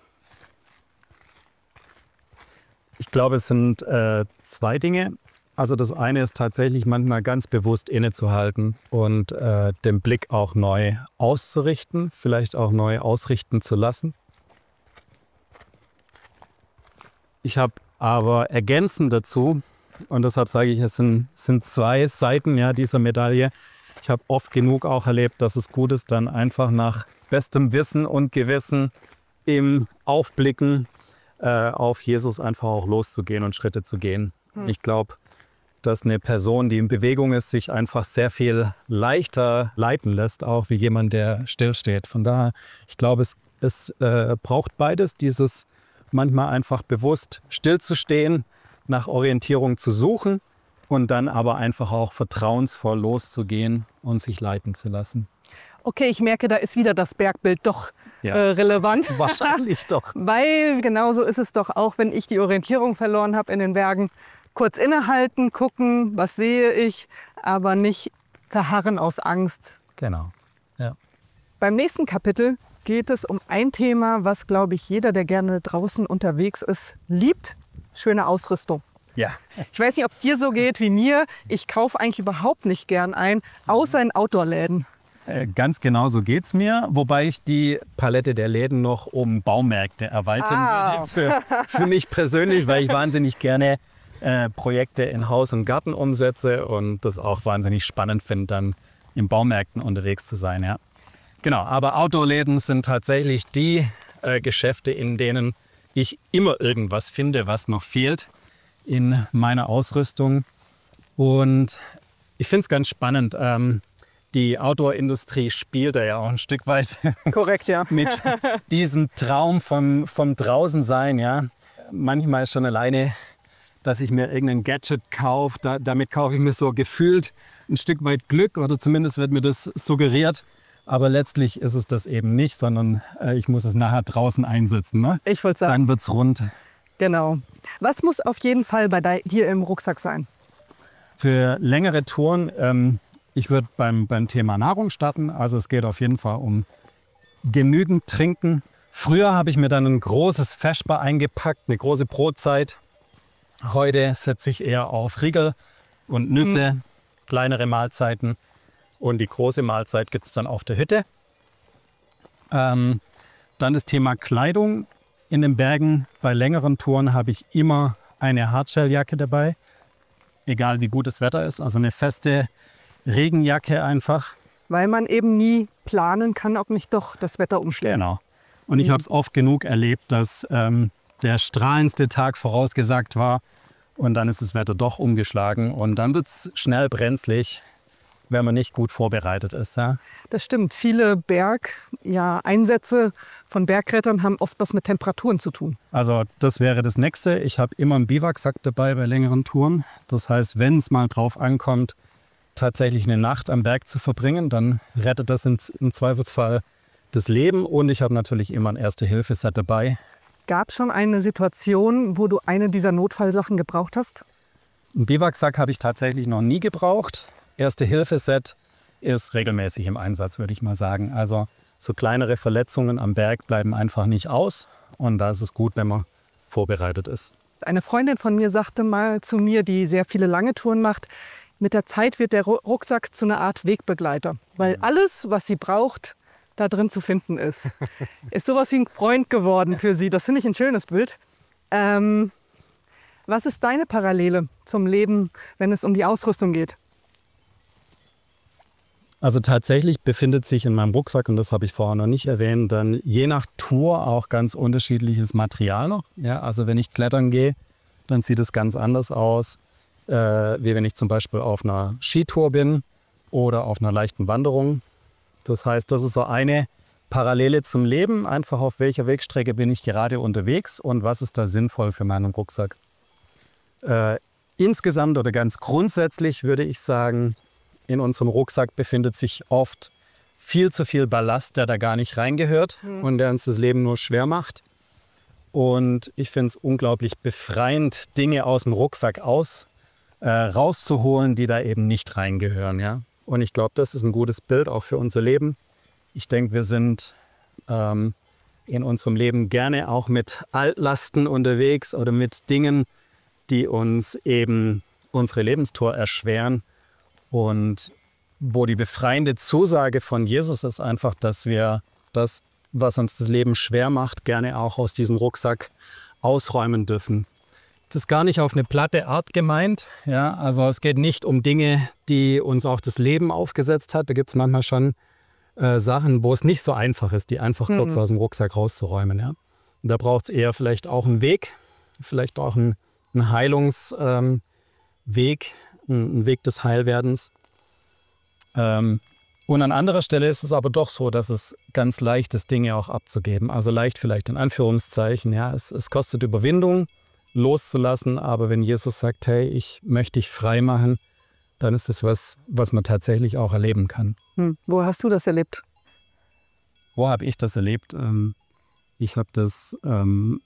Ich glaube, es sind äh, zwei Dinge. Also das eine ist tatsächlich manchmal ganz bewusst innezuhalten und äh, den Blick auch neu auszurichten, vielleicht auch neu ausrichten zu lassen. Ich habe aber ergänzend dazu, und deshalb sage ich, es sind, sind zwei Seiten ja, dieser Medaille. Ich habe oft genug auch erlebt, dass es gut ist, dann einfach nach bestem Wissen und Gewissen im Aufblicken äh, auf Jesus einfach auch loszugehen und Schritte zu gehen. Hm. Ich glaube, dass eine Person, die in Bewegung ist, sich einfach sehr viel leichter leiten lässt, auch wie jemand, der stillsteht. Von daher, ich glaube, es, es äh, braucht beides, dieses manchmal einfach bewusst stillzustehen, nach Orientierung zu suchen und dann aber einfach auch vertrauensvoll loszugehen und sich leiten zu lassen. Okay, ich merke, da ist wieder das Bergbild doch ja. äh, relevant. Wahrscheinlich doch. Weil genauso ist es doch auch, wenn ich die Orientierung verloren habe in den Bergen. Kurz innehalten, gucken, was sehe ich, aber nicht verharren aus Angst. Genau, ja. Beim nächsten Kapitel geht es um ein Thema, was, glaube ich, jeder, der gerne draußen unterwegs ist, liebt. Schöne Ausrüstung. Ja. Ich weiß nicht, ob es dir so geht wie mir. Ich kaufe eigentlich überhaupt nicht gern ein, außer in Outdoor-Läden. Äh, ganz genau so geht es mir, wobei ich die Palette der Läden noch um Baumärkte erweitern ah. würde. Für, für mich persönlich, weil ich wahnsinnig gerne Äh, Projekte in Haus und Garten umsetze und das auch wahnsinnig spannend finde, dann in Baumärkten unterwegs zu sein. Ja. Genau, aber Outdoor-Läden sind tatsächlich die äh, Geschäfte, in denen ich immer irgendwas finde, was noch fehlt in meiner Ausrüstung. Und ich finde es ganz spannend. Ähm, die Outdoor-Industrie spielt da ja auch ein Stück weit korrekt, ja. mit diesem Traum vom, vom Draußensein. Ja. Manchmal ist schon alleine, dass ich mir irgendein Gadget kaufe. Da, damit kaufe ich mir so gefühlt ein Stück weit Glück oder zumindest wird mir das suggeriert. Aber letztlich ist es das eben nicht, sondern äh, ich muss es nachher draußen einsetzen. Ne? Ich wollte sagen. Dann wird's rund. Genau. Was muss auf jeden Fall bei dir im Rucksack sein? Für längere Touren, ähm, ich würde beim, beim Thema Nahrung starten. Also es geht auf jeden Fall um genügend Trinken. Früher habe ich mir dann ein großes Feschbar eingepackt, eine große Brotzeit. Heute setze ich eher auf Riegel und Nüsse, hm. kleinere Mahlzeiten. Und die große Mahlzeit gibt es dann auf der Hütte. Ähm, dann das Thema Kleidung in den Bergen. Bei längeren Touren habe ich immer eine Hardshelljacke dabei, egal wie gut das Wetter ist. Also eine feste Regenjacke einfach. Weil man eben nie planen kann, ob nicht doch das Wetter umschlägt. Genau. Und ich habe es oft genug erlebt, dass ähm, der strahlendste Tag vorausgesagt war und dann ist das Wetter doch umgeschlagen und dann wird es schnell brenzlig, wenn man nicht gut vorbereitet ist. Ja? Das stimmt. Viele Berg, ja, Einsätze von Bergrettern haben oft was mit Temperaturen zu tun. Also das wäre das Nächste. Ich habe immer einen Biwaksack dabei bei längeren Touren. Das heißt, wenn es mal drauf ankommt, tatsächlich eine Nacht am Berg zu verbringen, dann rettet das im, im Zweifelsfall das Leben. Und ich habe natürlich immer ein Erste-Hilfe-Set dabei. Gab es schon eine Situation, wo du eine dieser Notfallsachen gebraucht hast? Einen Biwaksack habe ich tatsächlich noch nie gebraucht. Erste-Hilfe-Set ist regelmäßig im Einsatz, würde ich mal sagen. Also so kleinere Verletzungen am Berg bleiben einfach nicht aus. Und da ist es gut, wenn man vorbereitet ist. Eine Freundin von mir sagte mal zu mir, die sehr viele lange Touren macht, mit der Zeit wird der Rucksack zu einer Art Wegbegleiter. Weil alles, was sie braucht, da drin zu finden ist. Ist sowas wie ein Freund geworden für sie. Das finde ich ein schönes Bild. Ähm, was ist deine Parallele zum Leben, wenn es um die Ausrüstung geht? Also tatsächlich befindet sich in meinem Rucksack, und das habe ich vorher noch nicht erwähnt, dann je nach Tour auch ganz unterschiedliches Material noch. Ja, also wenn ich klettern gehe, dann sieht es ganz anders aus, äh, wie wenn ich zum Beispiel auf einer Skitour bin oder auf einer leichten Wanderung. Das heißt, das ist so eine Parallele zum Leben, einfach auf welcher Wegstrecke bin ich gerade unterwegs und was ist da sinnvoll für meinen Rucksack. Äh, insgesamt oder ganz grundsätzlich würde ich sagen, in unserem Rucksack befindet sich oft viel zu viel Ballast, der da gar nicht reingehört mhm. und der uns das Leben nur schwer macht. Und ich finde es unglaublich befreiend, Dinge aus dem Rucksack aus, äh, rauszuholen, die da eben nicht reingehören. Ja? Und ich glaube, das ist ein gutes Bild auch für unser Leben. Ich denke, wir sind ähm, in unserem Leben gerne auch mit Altlasten unterwegs oder mit Dingen, die uns eben unsere Lebenstour erschweren. Und wo die befreiende Zusage von Jesus ist einfach, dass wir das, was uns das Leben schwer macht, gerne auch aus diesem Rucksack ausräumen dürfen. Das ist gar nicht auf eine platte Art gemeint. Ja? Also es geht nicht um Dinge, die uns auch das Leben aufgesetzt hat. Da gibt es manchmal schon äh, Sachen, wo es nicht so einfach ist, die einfach mhm. kurz aus dem Rucksack rauszuräumen. Ja? Und da braucht es eher vielleicht auch einen Weg, vielleicht auch einen, einen Heilungsweg, ähm, ein Weg des Heilwerdens. Ähm, und an anderer Stelle ist es aber doch so, dass es ganz leicht ist, Dinge auch abzugeben. Also leicht vielleicht in Anführungszeichen. Ja, es, es kostet Überwindung, loszulassen. Aber wenn Jesus sagt, hey, ich möchte dich frei machen, dann ist es was, was man tatsächlich auch erleben kann. Hm. Wo hast du das erlebt? Wo habe ich das erlebt? Ähm, ich habe das ähm,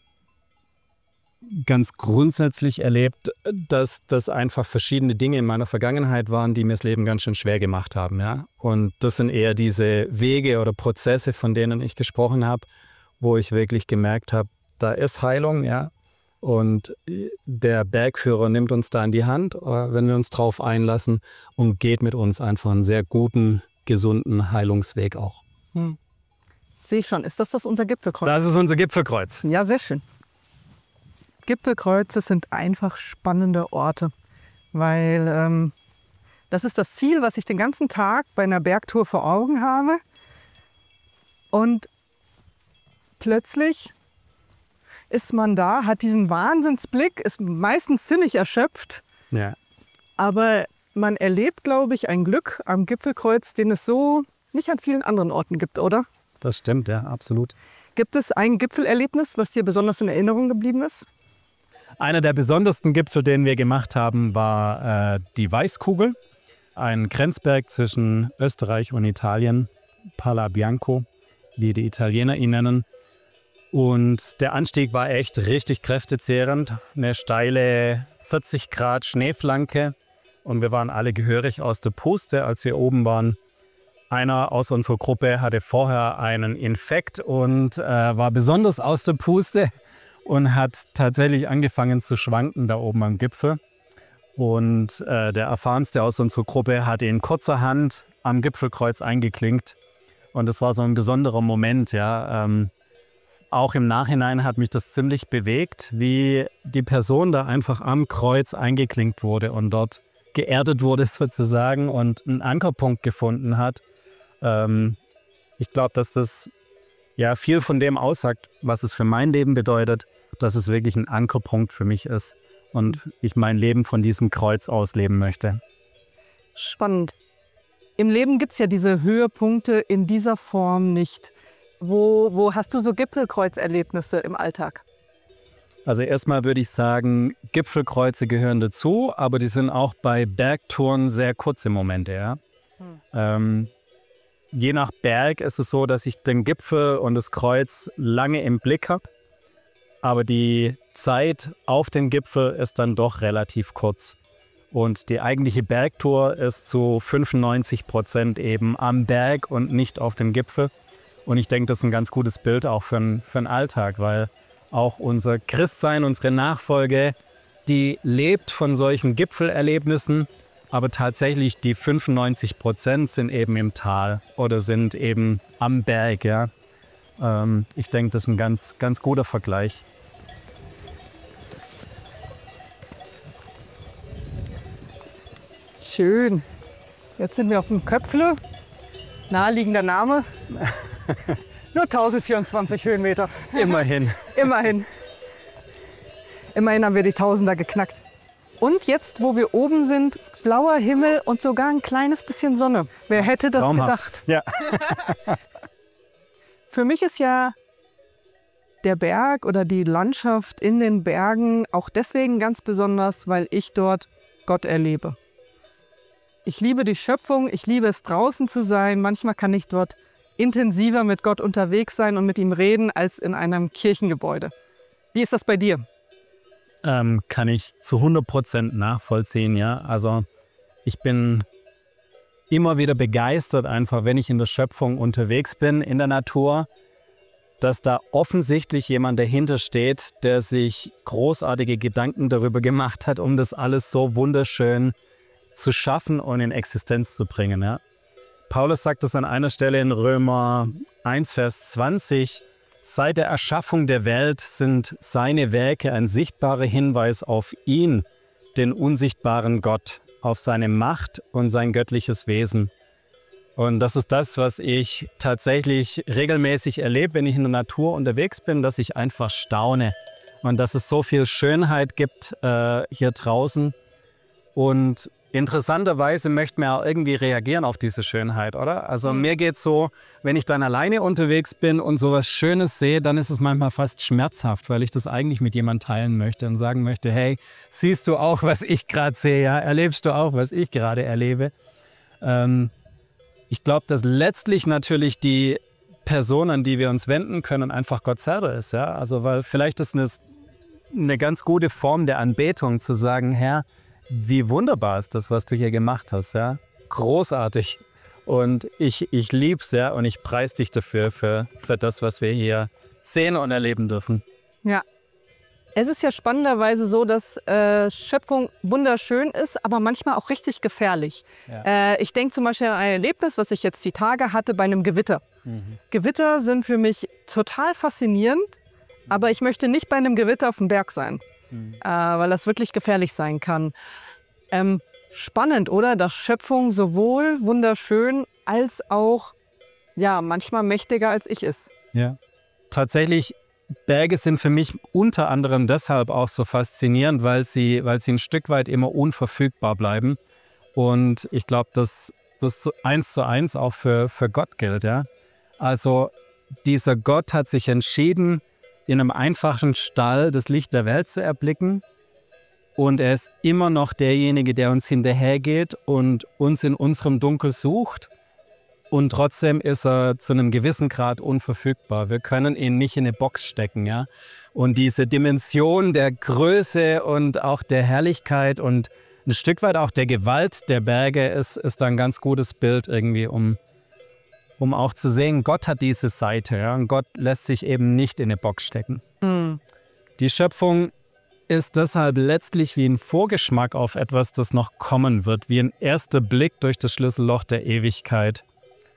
ganz grundsätzlich erlebt, dass das einfach verschiedene Dinge in meiner Vergangenheit waren, die mir das Leben ganz schön schwer gemacht haben. Ja? Und das sind eher diese Wege oder Prozesse, von denen ich gesprochen habe, wo ich wirklich gemerkt habe, da ist Heilung, ja. Und der Bergführer nimmt uns da in die Hand, wenn wir uns drauf einlassen und geht mit uns einfach einen sehr guten, gesunden Heilungsweg auch. Hm. Sehe ich schon. Ist das das unser Gipfelkreuz? Das ist unser Gipfelkreuz. Ja, sehr schön. Gipfelkreuze sind einfach spannende Orte, weil ähm, das ist das Ziel, was ich den ganzen Tag bei einer Bergtour vor Augen habe. Und plötzlich ist man da, hat diesen Wahnsinnsblick, ist meistens ziemlich erschöpft. Ja. Aber man erlebt, glaube ich, ein Glück am Gipfelkreuz, den es so nicht an vielen anderen Orten gibt, oder? Das stimmt, ja, absolut. Gibt es ein Gipfelerlebnis, was dir besonders in Erinnerung geblieben ist? Einer der besondersten Gipfel, den wir gemacht haben, war äh, die Weißkugel. Ein Grenzberg zwischen Österreich und Italien, Pala Bianco, wie die Italiener ihn nennen. Und der Anstieg war echt richtig kräftezehrend. Eine steile vierzig Grad Schneeflanke. Und wir waren alle gehörig aus der Puste, als wir oben waren. Einer aus unserer Gruppe hatte vorher einen Infekt und äh, war besonders aus der Puste und hat tatsächlich angefangen zu schwanken da oben am Gipfel. Und äh, der Erfahrenste aus unserer Gruppe hat ihn kurzerhand am Gipfelkreuz eingeklinkt. Und das war so ein besonderer Moment. Ja. Ähm, auch im Nachhinein hat mich das ziemlich bewegt, wie die Person da einfach am Kreuz eingeklinkt wurde und dort geerdet wurde sozusagen und einen Ankerpunkt gefunden hat. Ähm, ich glaube, dass das ja viel von dem aussagt, was es für mein Leben bedeutet, dass es wirklich ein Ankerpunkt für mich ist und ich mein Leben von diesem Kreuz aus leben möchte. Spannend. Im Leben gibt es ja diese Höhepunkte in dieser Form nicht. Wo, wo hast du so Gipfelkreuzerlebnisse im Alltag? Also erstmal würde ich sagen, Gipfelkreuze gehören dazu, aber die sind auch bei Bergtouren sehr kurze Momente. Ja? Hm. Ähm, je nach Berg ist es so, dass ich den Gipfel und das Kreuz lange im Blick habe, aber die Zeit auf dem Gipfel ist dann doch relativ kurz. Und die eigentliche Bergtour ist zu fünfundneunzig Prozent eben am Berg und nicht auf dem Gipfel. Und ich denke, das ist ein ganz gutes Bild auch für, ein, für den Alltag, weil auch unser Christsein, unsere Nachfolge, die lebt von solchen Gipfelerlebnissen, aber tatsächlich die fünfundneunzig Prozent sind eben im Tal oder sind eben am Berg. Ja. Ähm, ich denke, das ist ein ganz, ganz guter Vergleich. Schön. Jetzt sind wir auf dem Köpfle. Naheliegender Name. Nur tausendvierundzwanzig Höhenmeter. Immerhin. Immerhin. Immerhin haben wir die Tausender geknackt. Und jetzt, wo wir oben sind, blauer Himmel und sogar ein kleines bisschen Sonne. Wer hätte das Traumhaft. gedacht? Ja. Für mich ist ja der Berg oder die Landschaft in den Bergen auch deswegen ganz besonders, weil ich dort Gott erlebe. Ich liebe die Schöpfung, ich liebe es draußen zu sein. Manchmal kann ich dort intensiver mit Gott unterwegs sein und mit ihm reden als in einem Kirchengebäude. Wie ist das bei dir? Ähm, kann ich zu hundert Prozent nachvollziehen, ja. Also ich bin immer wieder begeistert einfach, wenn ich in der Schöpfung unterwegs bin, in der Natur, dass da offensichtlich jemand dahinter steht, der sich großartige Gedanken darüber gemacht hat, um das alles so wunderschön zu schaffen und in Existenz zu bringen. Ja. Paulus sagt es an einer Stelle in Römer eins, Vers zwanzig, seit der Erschaffung der Welt sind seine Werke ein sichtbarer Hinweis auf ihn, den unsichtbaren Gott, auf seine Macht und sein göttliches Wesen. Und das ist das, was ich tatsächlich regelmäßig erlebe, wenn ich in der Natur unterwegs bin, dass ich einfach staune und dass es so viel Schönheit gibt äh, hier draußen. Und interessanterweise möchte man auch irgendwie reagieren auf diese Schönheit, oder? Also mhm. mir geht es so, wenn ich dann alleine unterwegs bin und sowas Schönes sehe, dann ist es manchmal fast schmerzhaft, weil ich das eigentlich mit jemandem teilen möchte und sagen möchte, hey, siehst du auch, was ich gerade sehe? Ja? Erlebst du auch, was ich gerade erlebe? Ähm, ich glaube, dass letztlich natürlich die Person, an die wir uns wenden können, einfach Gott selber ist. Ja? Also weil vielleicht ist es eine, eine ganz gute Form der Anbetung, zu sagen, Herr, wie wunderbar ist das, was du hier gemacht hast, ja? Großartig. Und ich, ich liebe es, ja, und ich preise dich dafür, für, für das, was wir hier sehen und erleben dürfen. Ja. Es ist ja spannenderweise so, dass äh, Schöpfung wunderschön ist, aber manchmal auch richtig gefährlich. Ja. Äh, ich denke zum Beispiel an ein Erlebnis, was ich jetzt die Tage hatte bei einem Gewitter. Mhm. Gewitter sind für mich total faszinierend, aber ich möchte nicht bei einem Gewitter auf dem Berg sein. Mhm. Äh, weil das wirklich gefährlich sein kann. Ähm, spannend, oder? Dass Schöpfung sowohl wunderschön als auch ja, manchmal mächtiger als ich ist. Ja, tatsächlich, Berge sind für mich unter anderem deshalb auch so faszinierend, weil sie, weil sie ein Stück weit immer unverfügbar bleiben. Und ich glaube, dass das zu eins zu eins auch für, für Gott gilt. Ja? Also dieser Gott hat sich entschieden, in einem einfachen Stall das Licht der Welt zu erblicken. Und er ist immer noch derjenige, der uns hinterhergeht und uns in unserem Dunkel sucht. Und trotzdem ist er zu einem gewissen Grad unverfügbar. Wir können ihn nicht in eine Box stecken. Ja? Und diese Dimension der Größe und auch der Herrlichkeit und ein Stück weit auch der Gewalt der Berge ist, ist ein ganz gutes Bild irgendwie, um um auch zu sehen, Gott hat diese Seite. Ja? Und Gott lässt sich eben nicht in eine Box stecken. Mhm. Die Schöpfung ist deshalb letztlich wie ein Vorgeschmack auf etwas, das noch kommen wird, wie ein erster Blick durch das Schlüsselloch der Ewigkeit.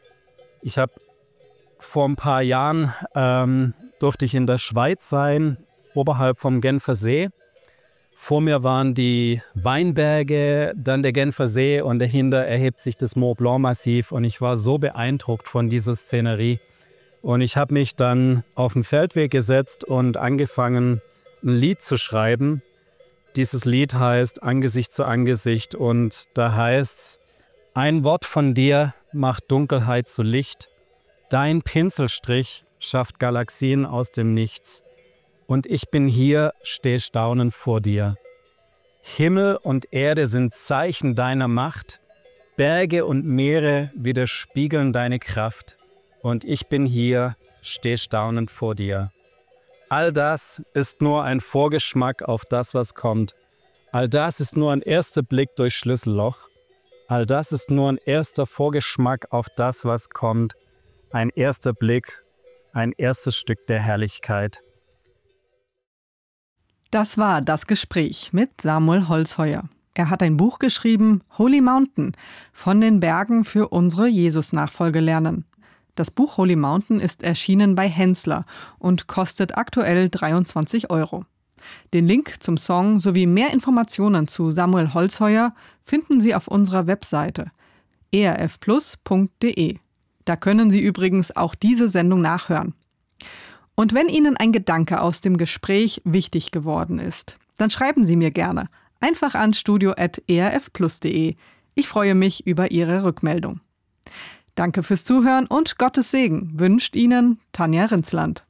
Ich habe vor ein paar Jahren, ähm, durfte ich in der Schweiz sein, oberhalb vom Genfer See. Vor mir waren die Weinberge, dann der Genfer See und dahinter erhebt sich das Mont Blanc-Massiv. Und ich war so beeindruckt von dieser Szenerie. Und ich habe mich dann auf den Feldweg gesetzt und angefangen, ein Lied zu schreiben. Dieses Lied heißt Angesicht zu Angesicht und da heißt's: Ein Wort von dir macht Dunkelheit zu Licht. Dein Pinselstrich schafft Galaxien aus dem Nichts. Und ich bin hier, steh staunend vor dir. Himmel und Erde sind Zeichen deiner Macht. Berge und Meere widerspiegeln deine Kraft. Und ich bin hier, steh staunend vor dir. All das ist nur ein Vorgeschmack auf das, was kommt. All das ist nur ein erster Blick durch Schlüsselloch. All das ist nur ein erster Vorgeschmack auf das, was kommt. Ein erster Blick, ein erstes Stück der Herrlichkeit. Das war das Gespräch mit Samuel Holzheuer. Er hat ein Buch geschrieben, Holy Mountain, von den Bergen für unsere Jesus-Nachfolge lernen. Das Buch Holy Mountain ist erschienen bei Hensler und kostet aktuell dreiundzwanzig Euro. Den Link zum Song sowie mehr Informationen zu Samuel Holzheuer finden Sie auf unserer Webseite e r f plus punkt d e. Da können Sie übrigens auch diese Sendung nachhören. Und wenn Ihnen ein Gedanke aus dem Gespräch wichtig geworden ist, dann schreiben Sie mir gerne. Einfach an studio at e r f plus punkt d e. Ich freue mich über Ihre Rückmeldung. Danke fürs Zuhören und Gottes Segen wünscht Ihnen Tanja Rinzland.